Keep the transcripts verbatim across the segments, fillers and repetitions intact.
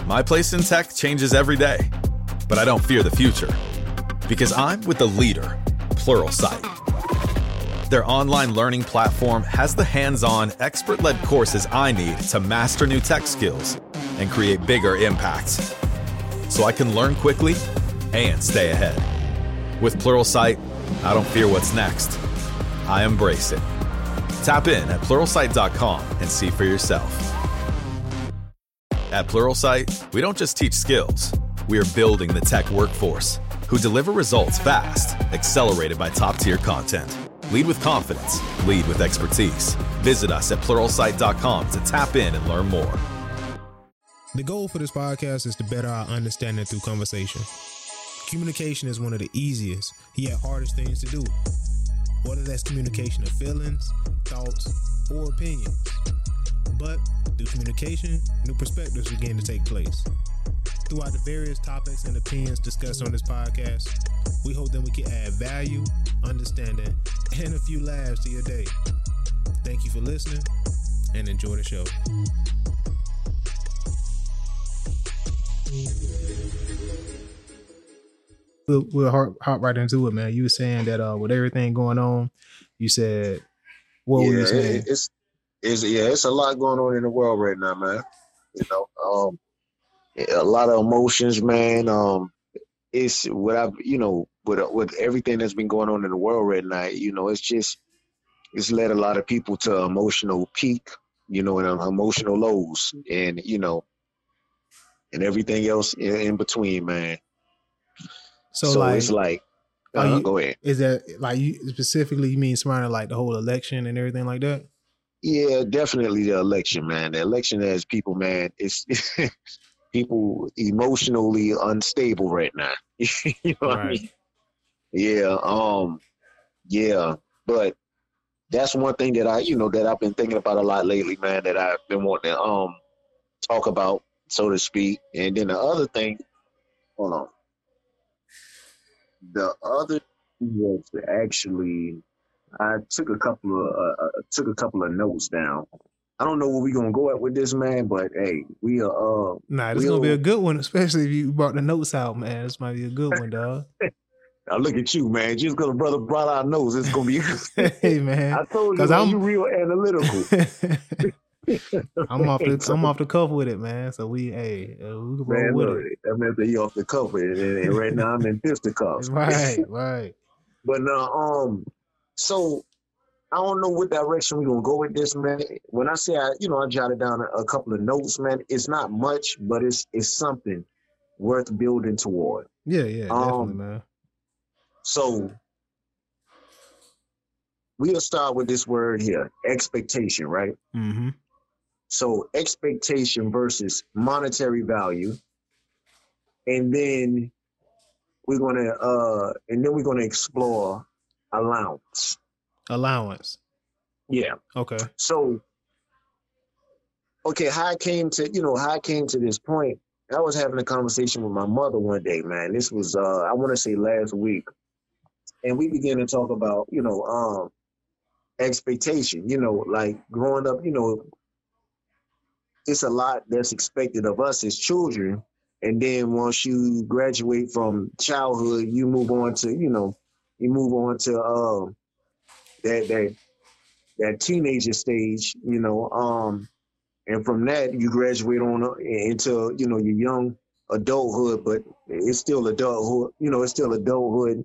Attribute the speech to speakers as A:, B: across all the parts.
A: My place in tech changes every day, but I don't fear the future because I'm with the leader, Pluralsight. Their online learning platform has the hands-on, expert-led courses I need to master new tech skills and create bigger impacts, so I can learn quickly and stay ahead. With Pluralsight, I don't fear what's next. I embrace it. Tap in at pluralsight dot com and see for yourself. At Pluralsight, we don't just teach skills. We are building the tech workforce who deliver results fast, accelerated by top-tier content. Lead with confidence. Lead with expertise. Visit us at pluralsight dot com to tap in and learn more.
B: The goal for this podcast is to better our understanding through conversation. Communication is one of the easiest, yet hardest things to do. Whether that's communication of feelings, thoughts, or opinions. But through communication, new perspectives begin to take place. Throughout the various topics and opinions discussed on this podcast, we hope that we can add value, understanding, and a few laughs to your day. Thank you for listening, and enjoy the show. We'll, we'll hop, hop right into it, man. You were saying that uh, with everything going on, you said, what
C: yeah,
B: were you saying?
C: It, it's, it's, yeah, it's a lot going on in the world right now, man. You know, um, a lot of emotions, man. Um, it's what I've, you know, with with everything that's been going on in the world right now, you know, it's just, it's led a lot of people to emotional peak, you know, and um, emotional lows, and, you know, and everything else in, in between, man.
B: So,
C: so
B: like,
C: it's like, uh,
B: you,
C: go ahead.
B: Is that like you specifically? You mean surrounding like the whole election and everything like that?
C: Yeah, definitely the election, man. The election has people, man. It's people emotionally unstable right now. You know what
B: right.
C: I mean? Yeah, um, yeah. But that's one thing that I, you know, that I've been thinking about a lot lately, man. That I've been wanting to um talk about, so to speak. And then the other thing, hold on. The other was actually, I took a couple of uh, took a couple of notes down. I don't know where we're gonna go at with this, man, but hey, we are. Uh,
B: nah, this is gonna be a good one, especially if you brought the notes out, man. This might be a good one, dog.
C: Now look at you, man. Just because a brother brought out notes, it's gonna be.
B: Hey, man.
C: I told you, man, I'm you real analytical.
B: I'm off the so, I'm off the cuff with it, man. So we, hey, uh, we can roll
C: man,
B: with
C: look,
B: it.
C: That meant that you off the cuff with it, and, and right now I'm in fisticuffs.
B: Right, right.
C: But now, um, so. I don't know what direction we're going to go with this, man. When I say, I, you know, I jotted down a, a couple of notes, man, it's not much, but it's it's something worth building toward.
B: Yeah, yeah,
C: um,
B: definitely, man.
C: So we'll start with this word here, expectation, right?
B: Mm-hmm.
C: So expectation versus monetary value. And then we're going to, uh, and then we're going to explore allowance.
B: Allowance.
C: Yeah.
B: Okay.
C: So, okay, how I came to, you know, how I came to this point, I was having a conversation with my mother one day, man. This was, uh, I want to say last week. And we began to talk about, you know, um, expectation, you know, like growing up, you know, it's a lot that's expected of us as children. And then once you graduate from childhood, you move on to, you know, you move on to, uh, that that that teenager stage, you know, um, and from that you graduate on into, you know, your young adulthood, but it's still adulthood, you know, it's still adulthood.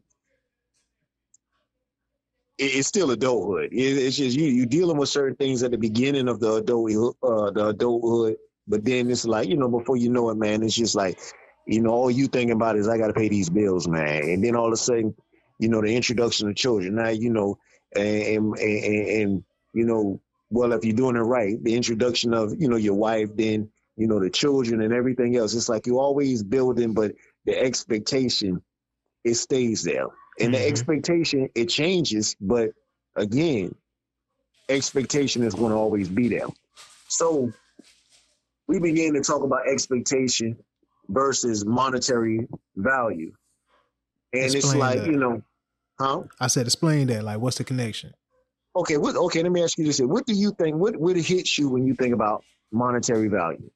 C: It's still adulthood. It's just you you dealing with certain things at the beginning of the adulthood, uh, the adulthood, but then it's like, you know, before you know it, man, it's just like, you know, all you thinking about is I got to pay these bills, man, and then all of a sudden, you know, the introduction of children. Now, you know. And, and, and, and, you know, well, if you're doing it right, the introduction of, you know, your wife, then, you know, the children and everything else. It's like you're always building, but the expectation, it stays there. And mm-hmm. the expectation, it changes. But again, expectation is going to always be there. So we began to talk about expectation versus monetary value. And Explain it's like, that. you know, Huh?
B: I said, explain that. Like, what's the connection?
C: Okay, what, okay. Let me ask you this: what do you think? What what hits you when you think about monetary value?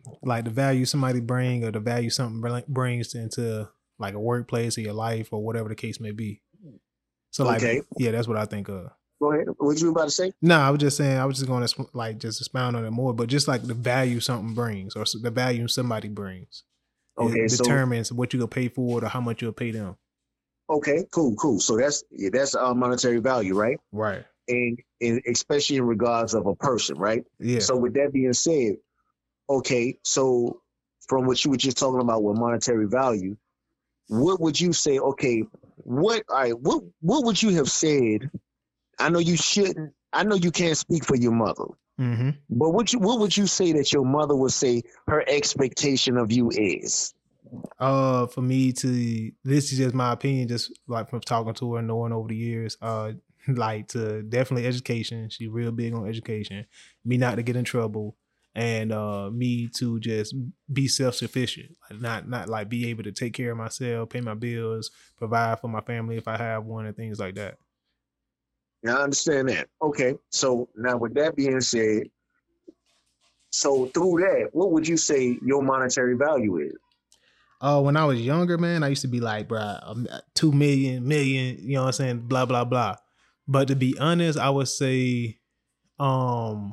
B: like the value somebody bring or the value something brings into like a workplace or your life or whatever the case may be. So like, okay. yeah, that's what I think of.
C: Go ahead. What you about to say?
B: No, I was just saying, I was just going to like just expound on it more, but just like the value something brings or the value somebody brings. Okay, it determines so, what you'll pay for it or how much you'll pay them.
C: Okay, cool, cool. So that's yeah, that's uh, monetary value, right?
B: Right.
C: And, and especially in regards of a person, right?
B: Yeah.
C: So with that being said, okay, so from what you were just talking about with monetary value, what would you say? Okay, what all right, what what would you have said? I know you shouldn't. I know you can't speak for your mother,
B: mm-hmm.
C: but what you, what would you say that your mother would say her expectation of you is?
B: Uh, for me to, this is just my opinion, just like from talking to her and knowing over the years, uh, like to definitely education. She real big on education. Me not to get in trouble, and uh, me to just be self-sufficient, like not not like be able to take care of myself, pay my bills, provide for my family if I have one, and things like that.
C: Now I understand that. Okay, so now with that being said, so through that, what would you say your monetary value is?
B: Uh, when I was younger, man, I used to be like, bro, um, two million, million, you know what I'm saying, blah, blah, blah. But to be honest, I would say um,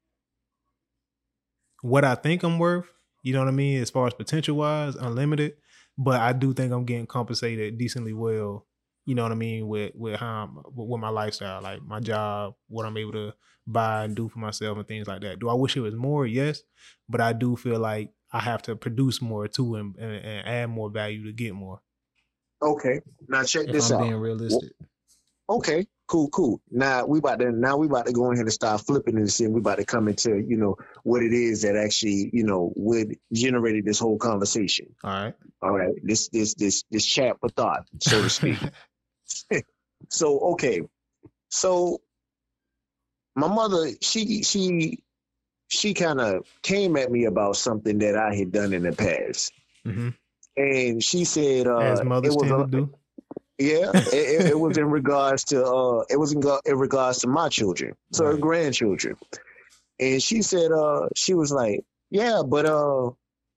B: what I think I'm worth, you know what I mean, as far as potential-wise, unlimited. But I do think I'm getting compensated decently well, you know what I mean, with with how I'm, with my lifestyle, like my job, what I'm able to buy and do for myself and things like that. Do I wish it was more? Yes. But I do feel like I have to produce more too and, and, and add more value to get more.
C: Okay. Now check
B: if
C: this
B: I'm
C: out.
B: Being realistic.
C: Okay. Cool, cool. Now we about to now we about to go ahead and start flipping this and we about to come into, you know, what it is that actually, you know, would generated this whole conversation.
B: All right.
C: All right. This this this this chat for thought, so to speak. So okay. So my mother, she she she kind of came at me about something that I had done in the past.
B: Mm-hmm.
C: And she said, uh,
B: as mothers
C: it was
B: tend
C: a,
B: to do.
C: Yeah, it, it was in regards to uh, it was in, in regards to my children, to right. her grandchildren, and she said, uh, she was like, yeah, but uh,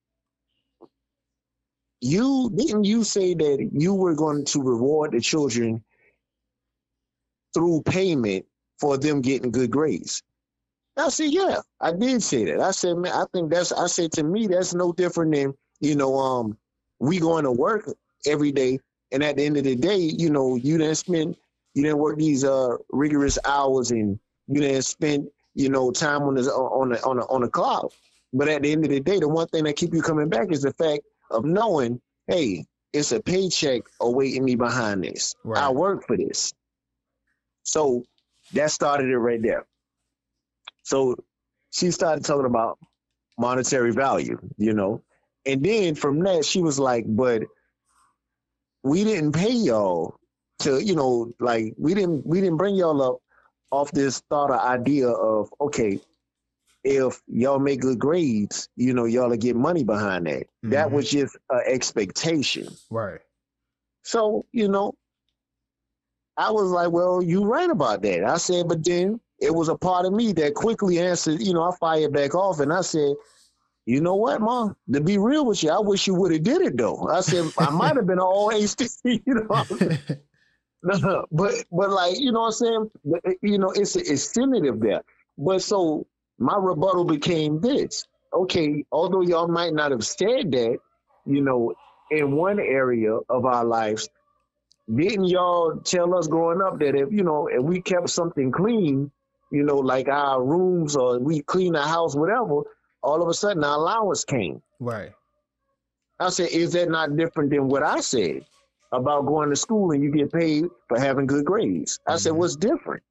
C: you didn't you say that you were going to reward the children through payment for them getting good grades? I said, yeah, I did say that. I said, man, I think that's, I said to me, that's no different than, you know, um, we going to work every day. And at the end of the day, you know, you didn't spend, you didn't work these uh, rigorous hours and you didn't spend, you know, time on the, on the, on the, on the clock. But at the end of the day, the one thing that keep you coming back is the fact of knowing, hey, it's a paycheck awaiting me behind this. Right. I work for this. So that started it right there. So she started talking about monetary value, you know, and then from that, she was like, but we didn't pay y'all to, you know, like we didn't, we didn't bring y'all up off this thought or idea of, okay, if y'all make good grades, you know, y'all will get money behind that. Mm-hmm. That was just an expectation.
B: Right.
C: So, you know, I was like, well, you right about that. I said, but then it was a part of me that quickly answered, you know, I fired back off and I said, you know what, Mom? To be real with you, I wish you would have did it though. I said I might have been an all A student, you know. no, but but like you know what I'm saying. You know, it's an incentive there. But so my rebuttal became this: okay, although y'all might not have said that, you know, in one area of our lives, didn't y'all tell us growing up that if you know if we kept something clean, you know, like our rooms or we clean the house, whatever. All of a sudden, our allowance came.
B: Right.
C: I said, is that not different than what I said about going to school and you get paid for having good grades? I mm-hmm. said, what's different?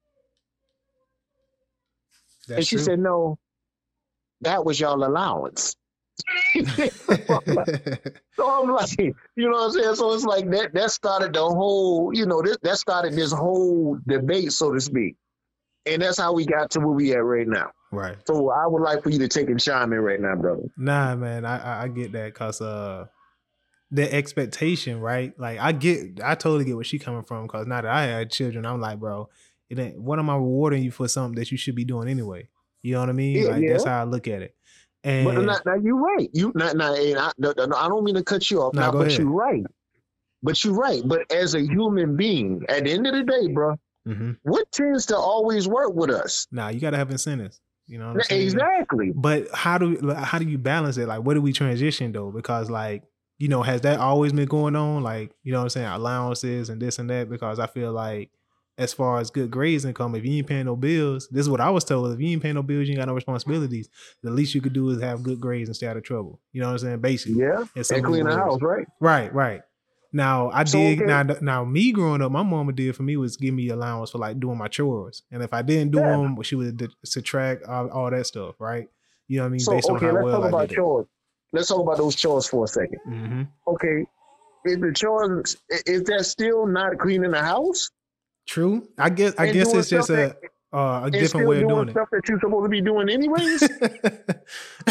B: That's
C: and she
B: true.
C: said, no, that was y'all allowance. So I'm like, you know what I'm saying? So it's like that, that started the whole, you know, this, that started this whole debate, so to speak. And that's how we got to where we at right now.
B: Right.
C: So I would like for you to take and chime in right now, brother.
B: Nah, man, I I, I get that because uh, the expectation, right? Like I get, I totally get where she coming from because now that I had children, I'm like, bro, it ain't, what am I rewarding you for something that you should be doing anyway? You know what I mean?
C: Yeah,
B: like
C: yeah.
B: that's how I look at it. And
C: but now, now you're right. You not now, and I, no, no, I don't mean to cut you off.
B: No,
C: now,
B: go
C: but
B: ahead.
C: you're right. But you're right. But as a human being, at the end of the day, bro,
B: mm-hmm.
C: what tends to always work with us?
B: Nah, you got to have incentives. You know what I'm saying?
C: Exactly.
B: But how do how do you balance it? Like, where do we transition though? Because like, you know, has that always been going on? Like, you know what I'm saying? Allowances and this and that. Because I feel like, as far as good grades income, if you ain't paying no bills, this is what I was told. If you ain't paying no bills, you ain't got no responsibilities. The least you could do is have good grades and stay out of trouble. You know what I'm saying? Basically.
C: Yeah. And clean the house, right?
B: Right, right. Now I
C: So,
B: did.
C: okay.
B: Now, now me growing up, my mama did for me was give me allowance for like doing my chores, and if I didn't do
C: Yeah.
B: them, she would d- subtract all, all that stuff, right? You know what I mean?
C: So,
B: Based
C: okay,
B: on how
C: let's
B: well
C: talk
B: I
C: about
B: did
C: chores. Let's talk about those chores for a second.
B: it. Mm-hmm.
C: Okay, is the chores, is that still not cleaning the house?
B: True. I guess. I
C: And
B: guess
C: doing
B: it's just
C: stuff
B: a
C: that-
B: uh, a
C: And
B: different
C: still
B: way of
C: doing
B: doing
C: stuff that you're supposed to be doing anyways?
B: it.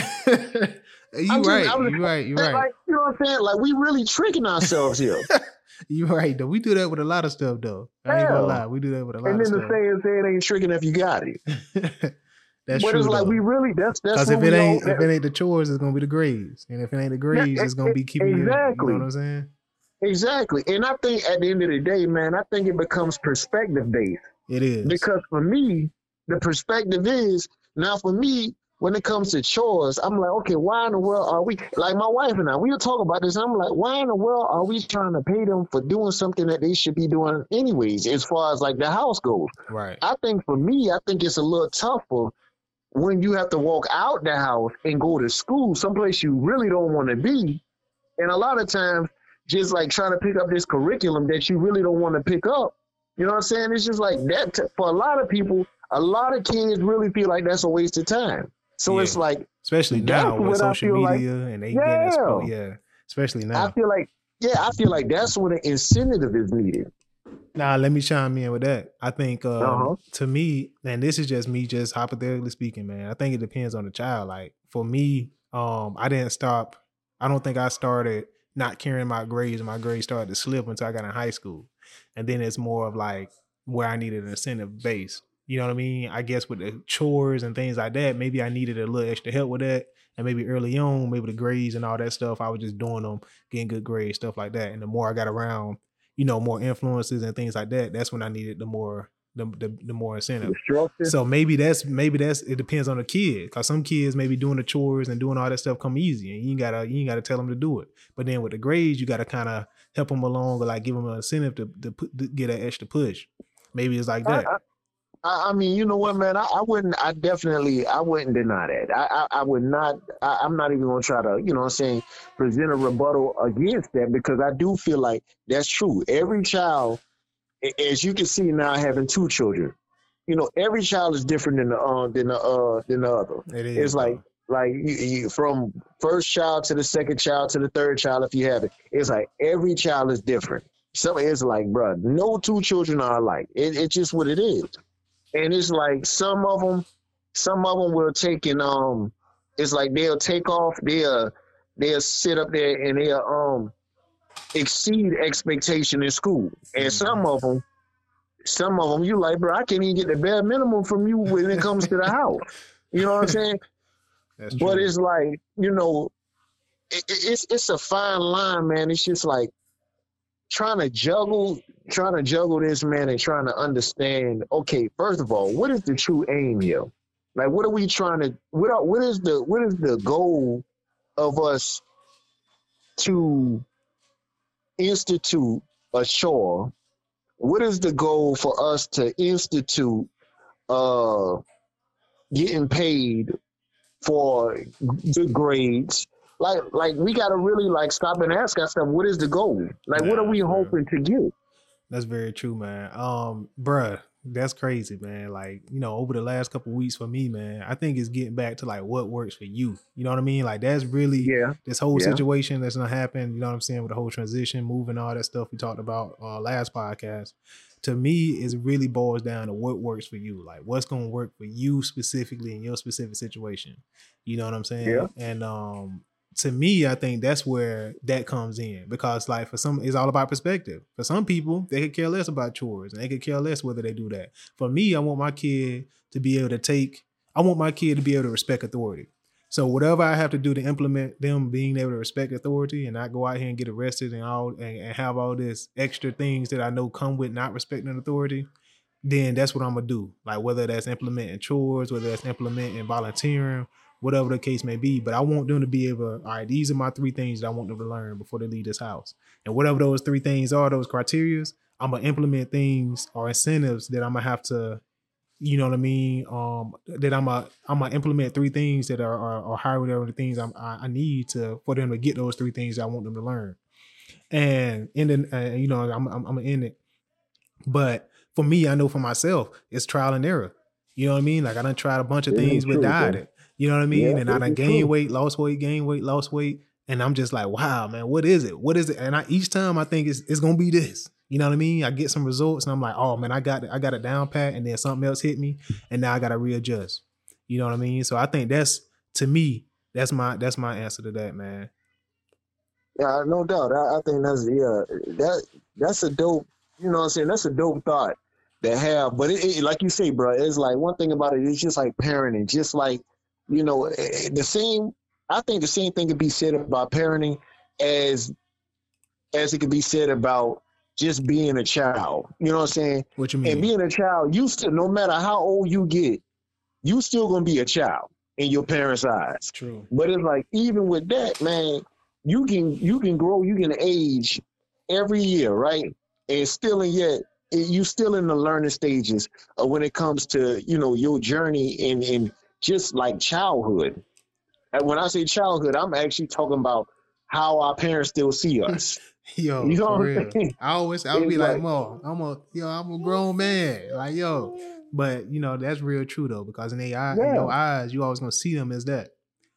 B: you
C: I'm just-
B: right.
C: I'm just-
B: You right. You right.
C: Like, you know what I'm saying? Like, we really tricking ourselves here.
B: You right. Though we do that with a lot of stuff, though. I ain't gonna
C: Yeah.
B: lie. We do that with a lot
C: And
B: of
C: then the
B: stuff.
C: saying, say it ain't tricking if you got it.
B: That's
C: but
B: true.
C: it's like,
B: though.
C: we really, that's, that's
B: Because
C: what
B: if
C: we
B: it ain't
C: all,
B: if it ain't the chores, it's gonna be the grades, and if it ain't the grades,
C: Yeah,
B: it's gonna be keeping you. You
C: exactly.
B: know what I'm saying?
C: Exactly. And I think at the end of the day, man, I think it becomes perspective based.
B: It is
C: Because for me, the perspective is, now for me, when it comes to chores, I'm like, okay, why in the world are we, like my wife and I, we were talking about this, and I'm like, why in the world are we trying to pay them for doing something that they should be doing anyways, as far as like the house goes?
B: right.
C: I think for me, I think it's a little tougher when you have to walk out the house and go to school, someplace you really don't want to be. And a lot of times, just like trying to pick up this curriculum that you really don't want to pick up, you know what I'm saying? It's just like that. T- for a lot of people, a lot of kids really feel like that's a waste of time. So
B: Yeah.
C: it's like,
B: Especially
C: That's
B: now with
C: what I
B: social
C: feel like.
B: media and they
C: Yeah.
B: getting exposed. Yeah. Especially now.
C: I feel like, yeah, I feel like that's when an incentive is needed.
B: Now, let me chime in with that. I think um,
C: Uh-huh.
B: to me, and this is just me, just hypothetically speaking, man. I think it depends on the child. Like for me, um, I didn't stop. I don't think I started not carrying my grades, and my grades started to slip until I got in high school. And then it's more of like where I needed an incentive base. You know what I mean? I guess with the chores and things like that, maybe I needed a little extra help with that. And maybe early on, maybe the grades and all that stuff, I was just doing them, getting good grades, stuff like that. And the more I got around, you know, more influences and things like that, that's when I needed the more the the, the more incentive.
C: Structure.
B: So maybe that's maybe that's it depends on the kid, because some kids maybe doing the chores and doing all that stuff come easy, and you ain't gotta you ain't gotta tell them to do it. But then with the grades, you gotta kind of help them along or like give them an incentive to to, put, to get that extra push. Maybe it's like that.
C: I, I, I mean, you know what, man? I, I wouldn't. I definitely. I wouldn't deny that. I. I, I would not. I, I'm not even going to try to. You know what I'm saying? Present a rebuttal against that, because I do feel like that's true. Every child, a- as you can see now, having two children, you know, every child is different than the uh, than the uh, than the other.
B: It is.
C: It's like like you, you, from first child to the second child to the third child, if you have it, it's like every child is different. Some it's like, bro, no two children are alike. It, it's just what it is. And it's like some of them, some of them will take and um, it's like they'll take off, they'll they'll sit up there and they'll um exceed expectation in school. And some of them, some of them, you like, bro, I can't even get the bare minimum from you when it comes to the house. You know what I'm saying?
B: That's
C: But
B: true.
C: it's like, you know, it, it- it's it's a fine line, man. It's just like trying to juggle, trying to juggle this, man, and trying to understand. Okay, first of all, what is the true aim here? Like, what are we trying to? What are, what is the what is the goal of us to institute a chore? What is the goal for us to institute uh getting paid for good grades? Like, like we got to really like stop and ask ourselves, what is the goal? Like, what are we
B: Nah, bro.
C: hoping to get?
B: That's very true, man. Um, bruh, that's crazy, man. Like, you know, over the last couple of weeks for me, man, I think it's getting back to like what works for you. You know what I mean? Like that's really
C: Yeah,
B: this whole
C: Yeah.
B: situation that's gonna happen. You know what I'm saying? With the whole transition, moving, all that stuff we talked about uh, last podcast. To me, it really boils down to what works for you. Like what's gonna work for you specifically in your specific situation. You know what I'm saying?
C: Yeah.
B: And um, to me, I think that's where that comes in, because like for some, it's all about perspective. For some people, they could care less about chores and they could care less whether they do that. For me, I want my kid to be able to take, I want my kid to be able to respect authority. So whatever I have to do to implement them being able to respect authority and not go out here and get arrested and all and, and have all this extra things that I know come with not respecting authority, then that's what I'm gonna do. Like whether that's implementing chores, whether that's implementing volunteering, whatever the case may be. But I want them to be able to, all right, these are my three things that I want them to learn before they leave this house. And whatever those three things are, those criteria, I'm gonna implement things or incentives that I'm gonna have to, you know what I mean? Um, that I'm a, I'm gonna implement three things that are, are, are higher whatever the things I'm, I, I need to for them to get those three things that I want them to learn. And in the, uh, you know, I'm, I'm, I'm gonna end it. But for me, I know for myself, it's trial and error. You know what I mean? Like I done tried a bunch of things with diet. You know what I mean? Yeah, and I done gained weight, lost weight, gained weight, lost weight, and I'm just like, wow, man, what is it? What is it? And I each time I think it's it's gonna be this. You know what I mean? I get some results and I'm like, oh man, I got it, I got it down pat, and then something else hit me, and now I gotta readjust. You know what I mean? So I think that's to me, that's my that's my answer to that, man.
C: Yeah, no doubt. I, I think that's yeah, that that's a dope. You know what I'm saying? That's a dope thought to have. But it, it, like you say, bro, it's like one thing about it. It's just like parenting. Just like you know, the same. I think the same thing could be said about parenting as as it could be said about just being a child. You know what I'm saying?
B: What you mean?
C: And being a child, you still, no matter how old you get, you still gonna be a child in your parents' eyes.
B: True.
C: But it's like even with that, man, you can you can grow, you can age every year, right? And still, and yet you still in the learning stages of when it comes to you know your journey in in just like childhood. And when I say childhood, I'm actually talking about how our parents still see us.
B: Yo, you know for real. I always I would be like, like, Mo, I'm a yo, I'm a grown man. Like, yo. But you know, that's real true though, because in, they eye, yeah. in your eyes, you always gonna see them as that.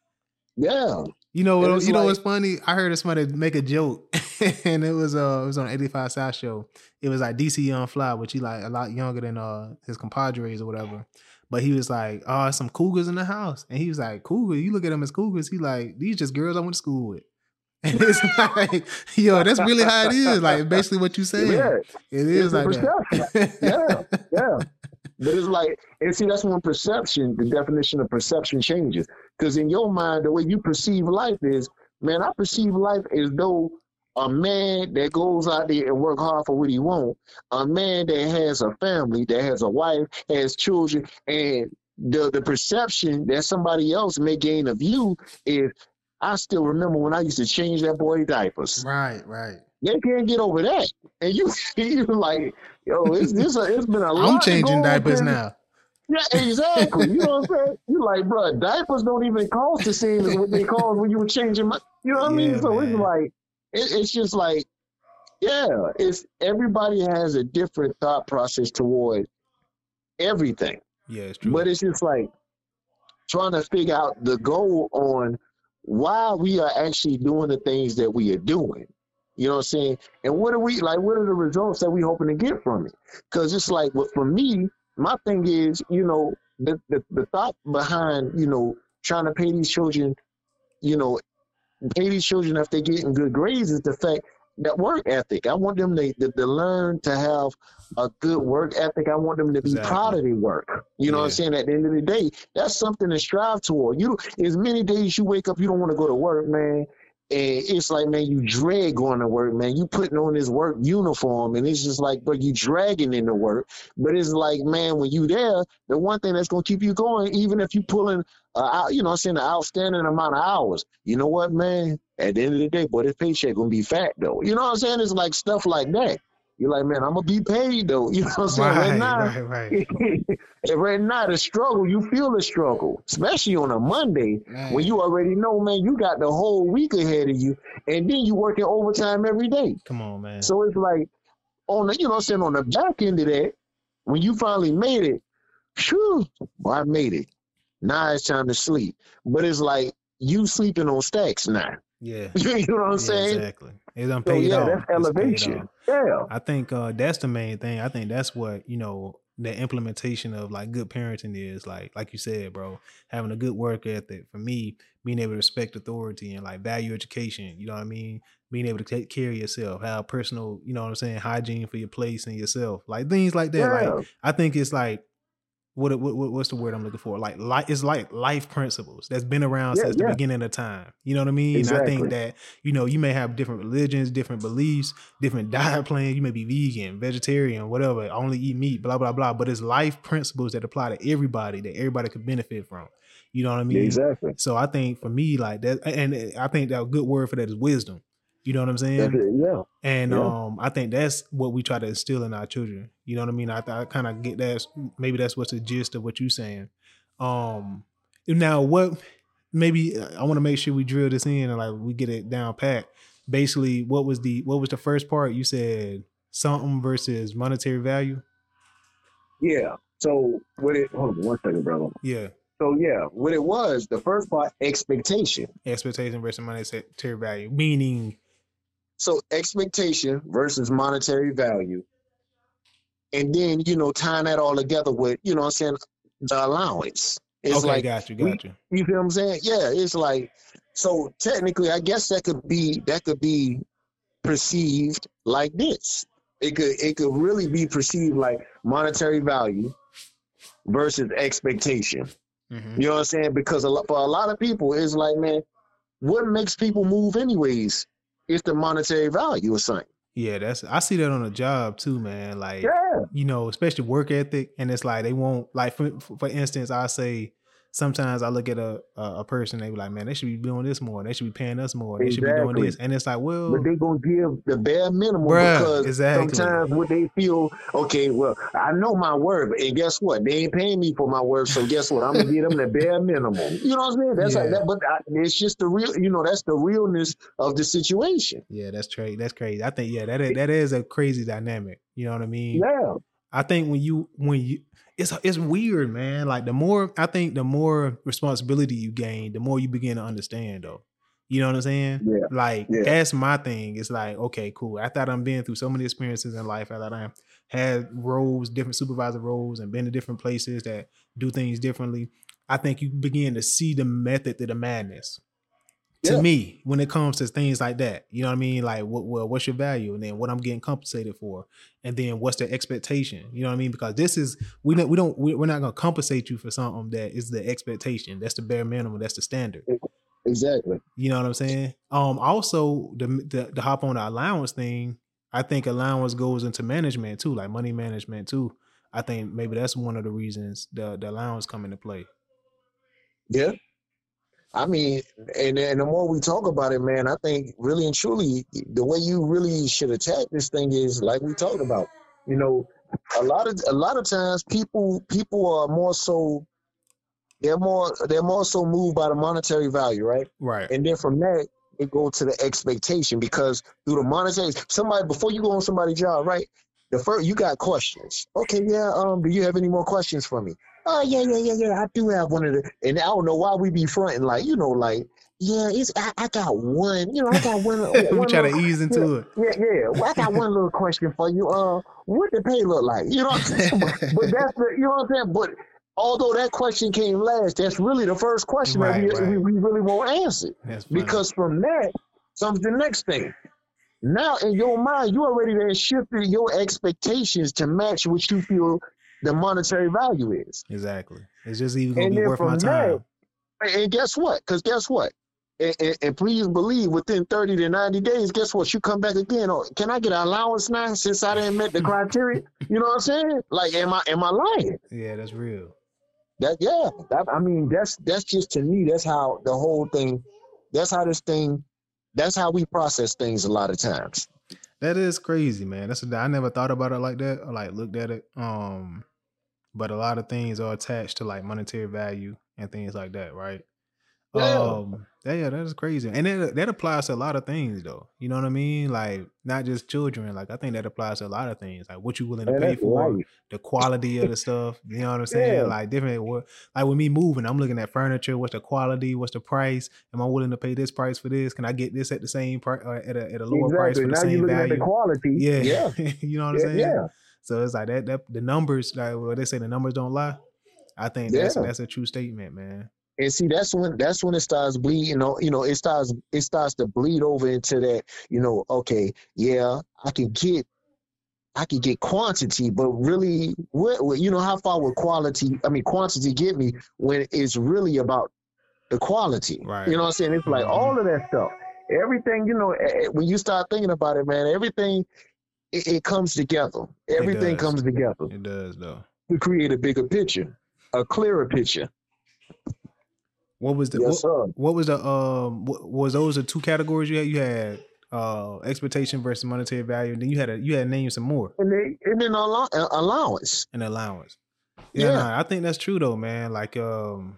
C: Yeah.
B: You know, you know like, what's funny? I heard somebody make a joke, and it was uh it was on eighty-five South show. It was like D C Young Fly, which he like a lot younger than uh his compadres or whatever. But he was like, oh, some cougars in the house. And he was like, cougar, you look at them as cougars. He like, these just girls I went to school with. And it's like, yo, that's really how it is. Like, basically what you saying.
C: Yeah.
B: It is like
C: that. yeah, yeah. But it's like, and see, that's when perception, the definition of perception changes. Because in your mind, the way you perceive life is, man, I perceive life as though a man that goes out there and work hard for what he wants, a man that has a family, that has a wife, has children, and the, the perception that somebody else may gain of you is, I still remember when I used to change that boy diapers.
B: Right, right.
C: They can't get over that. And you, you like, yo, it's, it's, a, it's been a lot.
B: I'm changing diapers now.
C: Yeah, exactly. You know what I'm saying? You like, bro, diapers don't even cost the same as what they cost when you were changing my, you know what I mean? Yeah, so man. It's like, it, it's just like, yeah, it's everybody has a different thought process toward everything.
B: Yeah, it's true.
C: But it's just like trying to figure out the goal on why we are actually doing the things that we are doing. You know what I'm saying? And what are we, like, what are the results that we hoping to get from it? Because it's like, well, for me, my thing is, you know, the, the, the thought behind, you know, trying to pay these children, you know, pay these children if they're getting good grades is the fact that work ethic. I want them to, to, to learn to have a good work ethic. I want them to be exactly. proud of their work. You know yeah. what I'm saying? At the end of the day, that's something to strive toward. You, as many days you wake up, you don't want to go to work, man. And it's like, man, you drag going to work, man. You putting on this work uniform, and it's just like, but you dragging into work. But it's like, man, when you there, the one thing that's going to keep you going, even if you pulling, uh, you know what I'm saying, an outstanding amount of hours, you know what, man? At the end of the day, boy, this paycheck going to be fat, though. You know what I'm saying? It's like stuff like that. You're like, man, I'm going to be paid, though. You know what I'm saying?
B: Right,
C: right now,
B: right, right.
C: right now, the struggle, you feel the struggle, especially on a Monday man. When you already know, man, you got the whole week ahead of you, and then you working overtime every day.
B: Come on, man.
C: So it's like, on the, you know what I'm saying, on the back end of that, when you finally made it, phew, well, I made it. Now it's time to sleep. But it's like, you sleeping on stacks now.
B: Yeah.
C: You know what I'm
B: yeah,
C: saying?
B: Exactly. It's unpaid
C: so, yeah,
B: off.
C: that's elevation. Yeah.
B: I think uh, that's the main thing. I think that's what, you know, the implementation of like good parenting is like, like you said, bro, having a good work ethic. For me, being able to respect authority and like value education, you know what I mean? Being able to take care of yourself, have personal, you know what I'm saying, hygiene for your place and yourself, like things like that. Yeah. Like, I think it's like, what, what what's the word I'm looking for? Like, like it's like life principles that's been around
C: Yeah,
B: since
C: yeah.
B: the beginning of time. You know what I mean?
C: Exactly.
B: I think that, you know, you may have different religions, different beliefs, different diet plans. You may be vegan, vegetarian, whatever, only eat meat, blah, blah, blah. But it's life principles that apply to everybody that everybody could benefit from. You know what I mean?
C: Exactly.
B: So I think for me, like that, and I think that a good word for that is wisdom. You know what I'm saying?
C: That's it, yeah.
B: And
C: yeah.
B: um, I think that's what we try to instill in our children. You know what I mean? I, I kind of get that. Maybe that's what's the gist of what you're saying. Um, now what? Maybe I want to make sure we drill this in and like we get it down pat. Basically, what was the what was the first part? You said something versus monetary value.
C: Yeah. So what it? Hold on one second, brother.
B: Yeah.
C: So yeah, what it was, the first part, expectation.
B: Expectation versus monetary value, meaning.
C: So expectation versus monetary value. And then, you know, tying that all together with, you know what I'm saying, the allowance. It's
B: okay,
C: like,
B: got you, got you.
C: You feel what I'm saying? Yeah, it's like, so technically, I guess that could be, that could be perceived like this. It could, it could really be perceived like monetary value versus expectation. Mm-hmm. You know what I'm saying? Because a lot, for a lot of people, it's like, man, what makes people move anyways? It's the monetary value or something.
B: Yeah, that's I see that on the job too, man. Like,
C: yeah.
B: you know, especially work ethic, and it's like they won't like. For for instance, I say sometimes I look at a a person, they be like, man, they should be doing this more. They should be paying us more. They exactly. should be doing this, and it's like, well,
C: but they gonna give the bare minimum
B: bruh,
C: because
B: exactly.
C: sometimes what they feel, okay, well, I know my word, and guess what? They ain't paying me for my word, so guess what? I'm gonna give them the bare minimum. You know what I'm saying? That's yeah. like that, but I, it's just the real, you know, that's the realness of the situation.
B: Yeah, that's crazy. That's crazy. I think yeah, that is, that is a crazy dynamic. You know what I mean?
C: Yeah.
B: I think when you when you. It's it's weird, man. Like the more I think, the more responsibility you gain, the more you begin to understand, though. You know what I'm saying?
C: Yeah.
B: Like
C: yeah.
B: that's my thing. It's like, okay, cool. After I've been through so many experiences in life, after I had roles, different supervisor roles, and been to different places that do things differently, I think you begin to see the method to the madness. To yeah. me, when it comes to things like that, you know what I mean? Like, what, well, what's your value? And then what I'm getting compensated for? And then what's the expectation? You know what I mean? Because this is, we don't, we don't, we're not going to compensate you for something that is the expectation. That's the bare minimum. That's the standard.
C: Exactly.
B: You know what I'm saying? Um. Also, the, the, the hop on the allowance thing, I think allowance goes into management too, like money management too. I think maybe that's one of the reasons the, the allowance come into play.
C: Yeah. I mean, and, and the more we talk about it, man, I think really and truly, the way you really should attack this thing is like we talked about. You know, a lot of a lot of times people people are more so they're more they're more so moved by the monetary value, right?
B: Right.
C: And then from that, it goes to the expectation because through the monetary, somebody before you go on somebody's job, right? The first you got questions. Okay, yeah. Um, do you have any more questions for me? Oh, yeah, yeah, yeah, yeah. I do have one of the, and I don't know why we be fronting like, you know, like, yeah, it's, I, I got one, you know, I got one.
B: we
C: one
B: try
C: little,
B: to ease into
C: yeah,
B: it.
C: Yeah, yeah. Well, I got one little question for you. Uh, what the pay look like? You know what I'm saying? but, but that's the, you know what I'm saying? But although that question came last, that's really the first question right, that we, right. we, we really won't answer. Because from that comes the next thing. Now, in your mind, you already then shifted your expectations to match what you feel the monetary value is.
B: Exactly. It's just even going to be worth my time.
C: That, and guess what? Because guess what? And, and, and please believe within thirty to ninety days, guess what? You come back again. Oh, can I get an allowance now since I didn't met the criteria? You know what I'm saying? Like, am I am I lying?
B: Yeah, that's real.
C: That yeah. That, I mean, that's that's just to me, that's how the whole thing, that's how this thing, that's how we process things a lot of times.
B: That is crazy, man. That's a, I never thought about it like that or like looked at it. Um, but a lot of things are attached to like monetary value and things like that, right? Yeah. Um, yeah, yeah, that is crazy. And that, that applies to a lot of things though. You know what I mean? Like not just children. Like I think that applies to a lot of things. Like what you willing to man, pay for, life. The quality of the stuff. You know what I'm saying? Yeah. Like different, like with me moving, I'm looking at furniture. What's the quality? What's the price? Am I willing to pay this price for this? Can I get this at the same price or at a, at a lower
C: exactly.
B: price for the
C: now
B: same
C: you're looking
B: value?
C: At the quality.
B: Yeah.
C: Yeah.
B: You know what I'm
C: yeah,
B: saying?
C: Yeah.
B: So it's like that, that the numbers, like what they say, the numbers don't lie. I think that's, yeah. that's a true statement, man.
C: And see, that's when that's when it starts bleeding. You know, you know, it starts it starts to bleed over into that. You know, okay, yeah, I can get I could get quantity, but really, what, you know, how far would quality, I mean, quantity get me when it's really about the quality?
B: Right.
C: You know what I'm saying? It's like
B: Mhm.
C: all of that stuff. Everything, you know, eh, when you start thinking about it, man, everything, it, it comes together. Everything
B: does.
C: comes together
B: It does, though.
C: to create a bigger picture, a clearer picture.
B: What was the
C: Yes,
B: what,
C: sir.
B: what was the um what, was those the two categories you had? You had uh expectation versus monetary value, and then you had a you had to name some more.
C: And, they, and then allow, allowance.
B: An allowance. Yeah,
C: Yeah.
B: nah, I think that's true though, man. Like um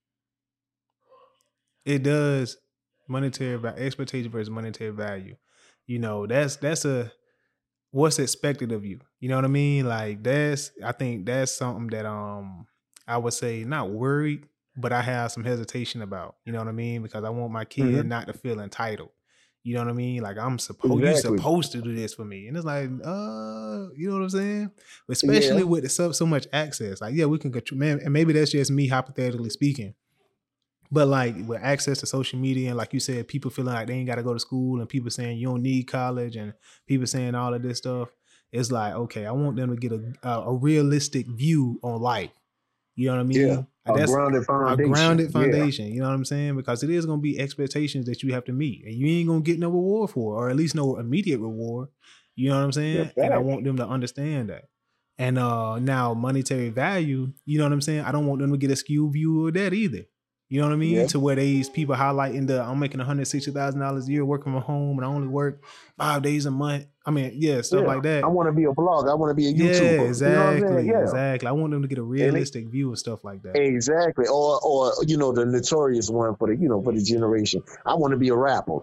B: it does monetary value, expectation versus monetary value. You know, that's that's a what's expected of you. You know what I mean? Like that's I think that's something that um I would say not worried, but I have some hesitation about. You know what I mean? Because I want my kid
C: Mhm.
B: not to feel entitled. You know what I mean? Like I'm supposed
C: Exactly.
B: you supposed to do this for me. And it's like, uh, you know what I'm saying? Especially
C: Yeah.
B: with the, so, so much access. Like, yeah, we can control, man, and maybe that's just me hypothetically speaking. But like with access to social media and like you said, people feeling like they ain't got to go to school and people saying you don't need college and people saying all of this stuff. It's like, okay, I want them to get a a, a realistic view on life. You know what I mean?
C: Yeah. A
B: That's
C: grounded foundation.
B: a grounded
C: Yeah.
B: foundation. You know what I'm saying? Because it is going to be expectations that you have to meet and you ain't going to get no reward for, or at least no immediate reward. You know what I'm saying?
C: That's
B: And I
C: right.
B: want them to understand that. And uh, now monetary value, you know what I'm saying? I don't want them to get a skewed view of that either. You know what I mean?
C: Yeah.
B: To where these people highlighting the, I'm making one hundred sixty thousand dollars a year working from home and I only work five days a month. I mean, yeah, stuff
C: Yeah.
B: like that.
C: I want to be a blogger. I want to be a
B: Yeah,
C: YouTuber.
B: exactly.
C: You know what I'm saying? Yeah.
B: Exactly. I want them to get a realistic view of stuff like that.
C: Exactly. Or, or you know, the notorious one for the, you know, for the generation. I want to be a rapper.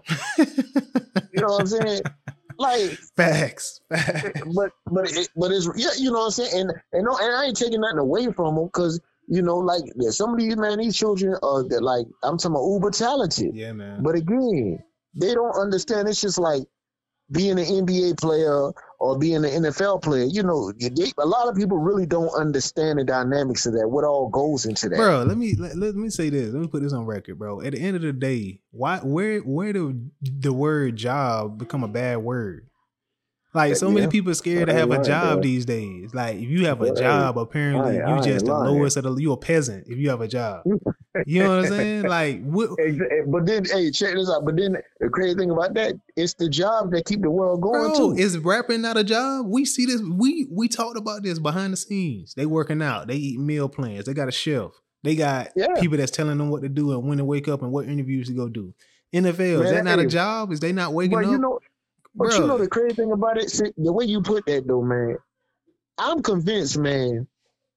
C: You know what I'm saying? Like,
B: Facts. Facts.
C: but but it, but it's yeah, you know what I'm saying. And and no, and I ain't taking nothing away from them because you know, like there's some of these man, these children are that like I'm talking about uber talented.
B: Yeah, man.
C: But again, they don't understand. It's just like being an N B A player or being an N F L player. You know, they, a lot of people really don't understand the dynamics of that. What all goes into that,
B: Bro, let me let, let me say this. Let me put this on record, bro. At the end of the day, why where where do the word job become a bad word? Like so
C: Yeah.
B: many people are scared to
C: Right,
B: have a
C: right,
B: job
C: bro.
B: these days. Like if you have a
C: Right.
B: job, apparently
C: I- I
B: you
C: ain't
B: just the
C: lying.
B: lowest of the you a peasant if you have a job. You know what I'm saying? Like what
C: Exa- But then, hey, check this out. But then the crazy thing about that, it's the job that keep the world going
B: Bro,
C: too.
B: is rapping not a job? We see this. We we talked about this behind the scenes. They working out. They eat meal plans. They got a chef. They got
C: Yeah.
B: people that's telling them what to do and when to wake up and what interviews to go do. N F L, is
C: Man,
B: that not
C: hey,
B: a job? Is they not waking
C: But
B: up?
C: you know, but
B: Bruh.
C: you know the crazy thing about it, see, the way you put that though, man, I'm convinced, man,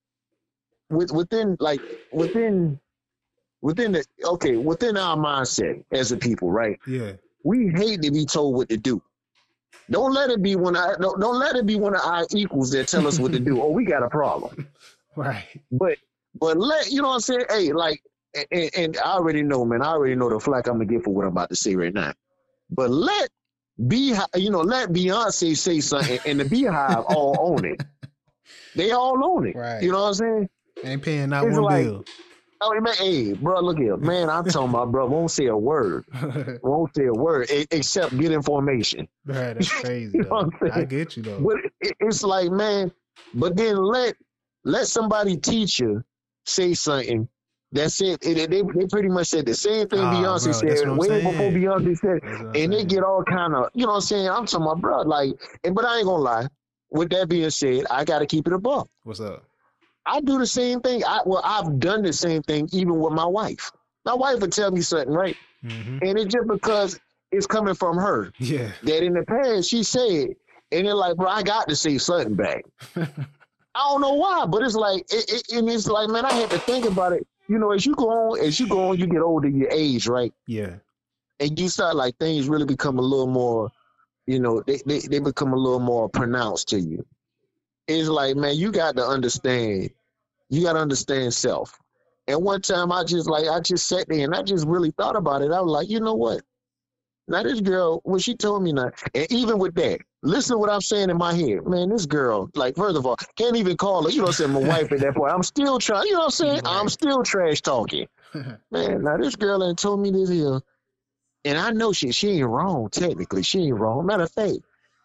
C: with within like within within the okay, within our mindset as a people, right?
B: Yeah.
C: We hate to be told what to do. Don't let it be one of don't, don't let it be one of our equals that tell us what to do. Oh, we got a problem.
B: Right.
C: But but let you know what I'm saying? Hey, like and, and I already know, man. I already know the flack I'm gonna get for what I'm about to say right now. But let be you know let Beyonce say something and the Beehive all own it. They all own it.
B: Right.
C: You know what I'm saying?
B: Ain't paying not
C: It's
B: one
C: like-
B: bill.
C: Oh man, hey, bro, look here, man. I'm talking about, bro. Won't say a word. Won't say a word e- except get information.
B: Right, that's crazy.
C: You know what
B: though.
C: I'm saying?
B: I get you though.
C: But it, it's like, man. But then let let somebody teach you say something. That's it. It- they they pretty much said the same thing
B: Ah,
C: Beyonce
B: bro, that's
C: said
B: what I'm
C: way
B: saying.
C: before Beyonce said,
B: That's what I'm
C: and they
B: saying.
C: get all kind of, you know what I'm saying? I'm talking about, bro, like, and but I ain't gonna lie. With that being said, I got to keep it above.
B: What's up?
C: I do the same thing. I well, I've done the same thing even with my wife. My wife would tell me something, right?
B: Mm-hmm.
C: And it's just because it's coming from her.
B: Yeah.
C: That in the past she said, and they're like, bro, I got to say something back. I don't know why, but it's like, it, it, and it's like, man, I had to think about it. You know, as you go on, as you go on, you get older, your age, right?
B: Yeah.
C: And you start like things really become a little more, you know, they, they, they become a little more pronounced to you. It's like, man, you got to understand, you got to understand self. And one time I just like, I just sat there and I just really thought about it. I was like, you know what? Now this girl, when she told me now, and even with that, listen to what I'm saying in my head. Man, this girl, like, first of all, can't even call her, you know what I'm saying, my wife at that point. I'm still trying, you know what I'm saying?
B: Right.
C: I'm still trash talking. Man, now this girl ain't told me this here. And I know she she ain't wrong, technically. She ain't wrong. Matter of fact,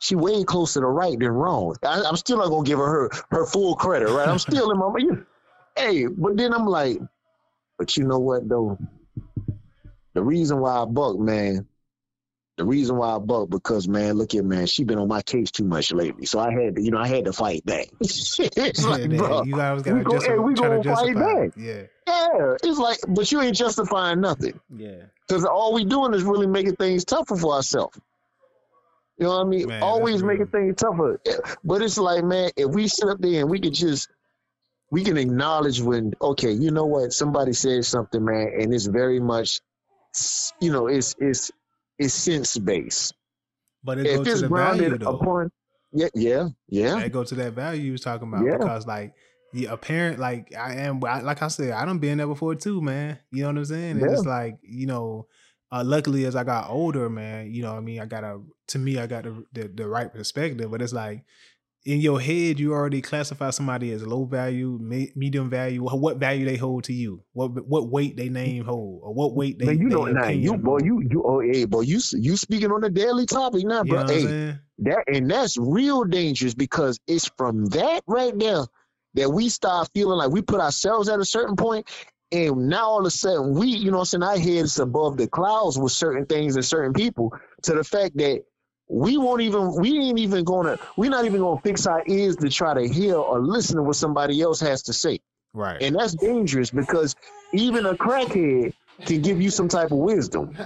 C: she way closer to right than wrong. I, I'm still not gonna give her, her her full credit, right? I'm still in my you, hey, but then I'm like, but you know what though? The reason why I buck, man, the reason why I buck because man, look at man, she been on my case too much lately, so I had to, you know, I had to fight back. It's like,
B: yeah,
C: bro,
B: you always gotta
C: we go,
B: justify,
C: hey, we
B: try
C: gonna
B: to
C: fight
B: justify.
C: back.
B: Yeah,
C: yeah, it's like, but you ain't justifying nothing.
B: Yeah,
C: because all we doing is really making things tougher for ourselves. You know what I mean?
B: Man,
C: Always making things tougher. But it's like, man, if we sit up there and we could just, we can acknowledge when, okay, you know what, somebody said something, man, and it's very much, you know, it's it's it's sense based.
B: But it
C: if
B: goes
C: it's
B: to the
C: grounded
B: value though.
C: upon, yeah, yeah, yeah.
B: It go to that value you was talking about
C: Yeah.
B: because like the apparent, like I am, I, like I said, I done been there before too, man. You know what I'm saying? And
C: Yeah.
B: it's like, you know. Uh, luckily, as I got older, man, you know what I mean? I got a, to me, I got the, the the right perspective, but it's like in your head, you already classify somebody as low value, me, medium value, what value they hold to you, what what weight they name hold, or what weight they,
C: Man, you
B: they
C: know, now you boy,
B: hold.
C: you you oh, hey, boy, you you speaking on the daily topic now,
B: You
C: bro.
B: know what I'm
C: Hey,
B: saying?
C: that and that's real dangerous because it's from that right there that we start feeling like we put ourselves at a certain point, and now all of a sudden we, you know what I'm saying, our heads above the clouds with certain things and certain people to the fact that we won't even, we ain't even gonna, we're not even gonna fix our ears to try to hear or listen to what somebody else has to say.
B: Right.
C: And that's dangerous because even a crackhead can give you some type of wisdom.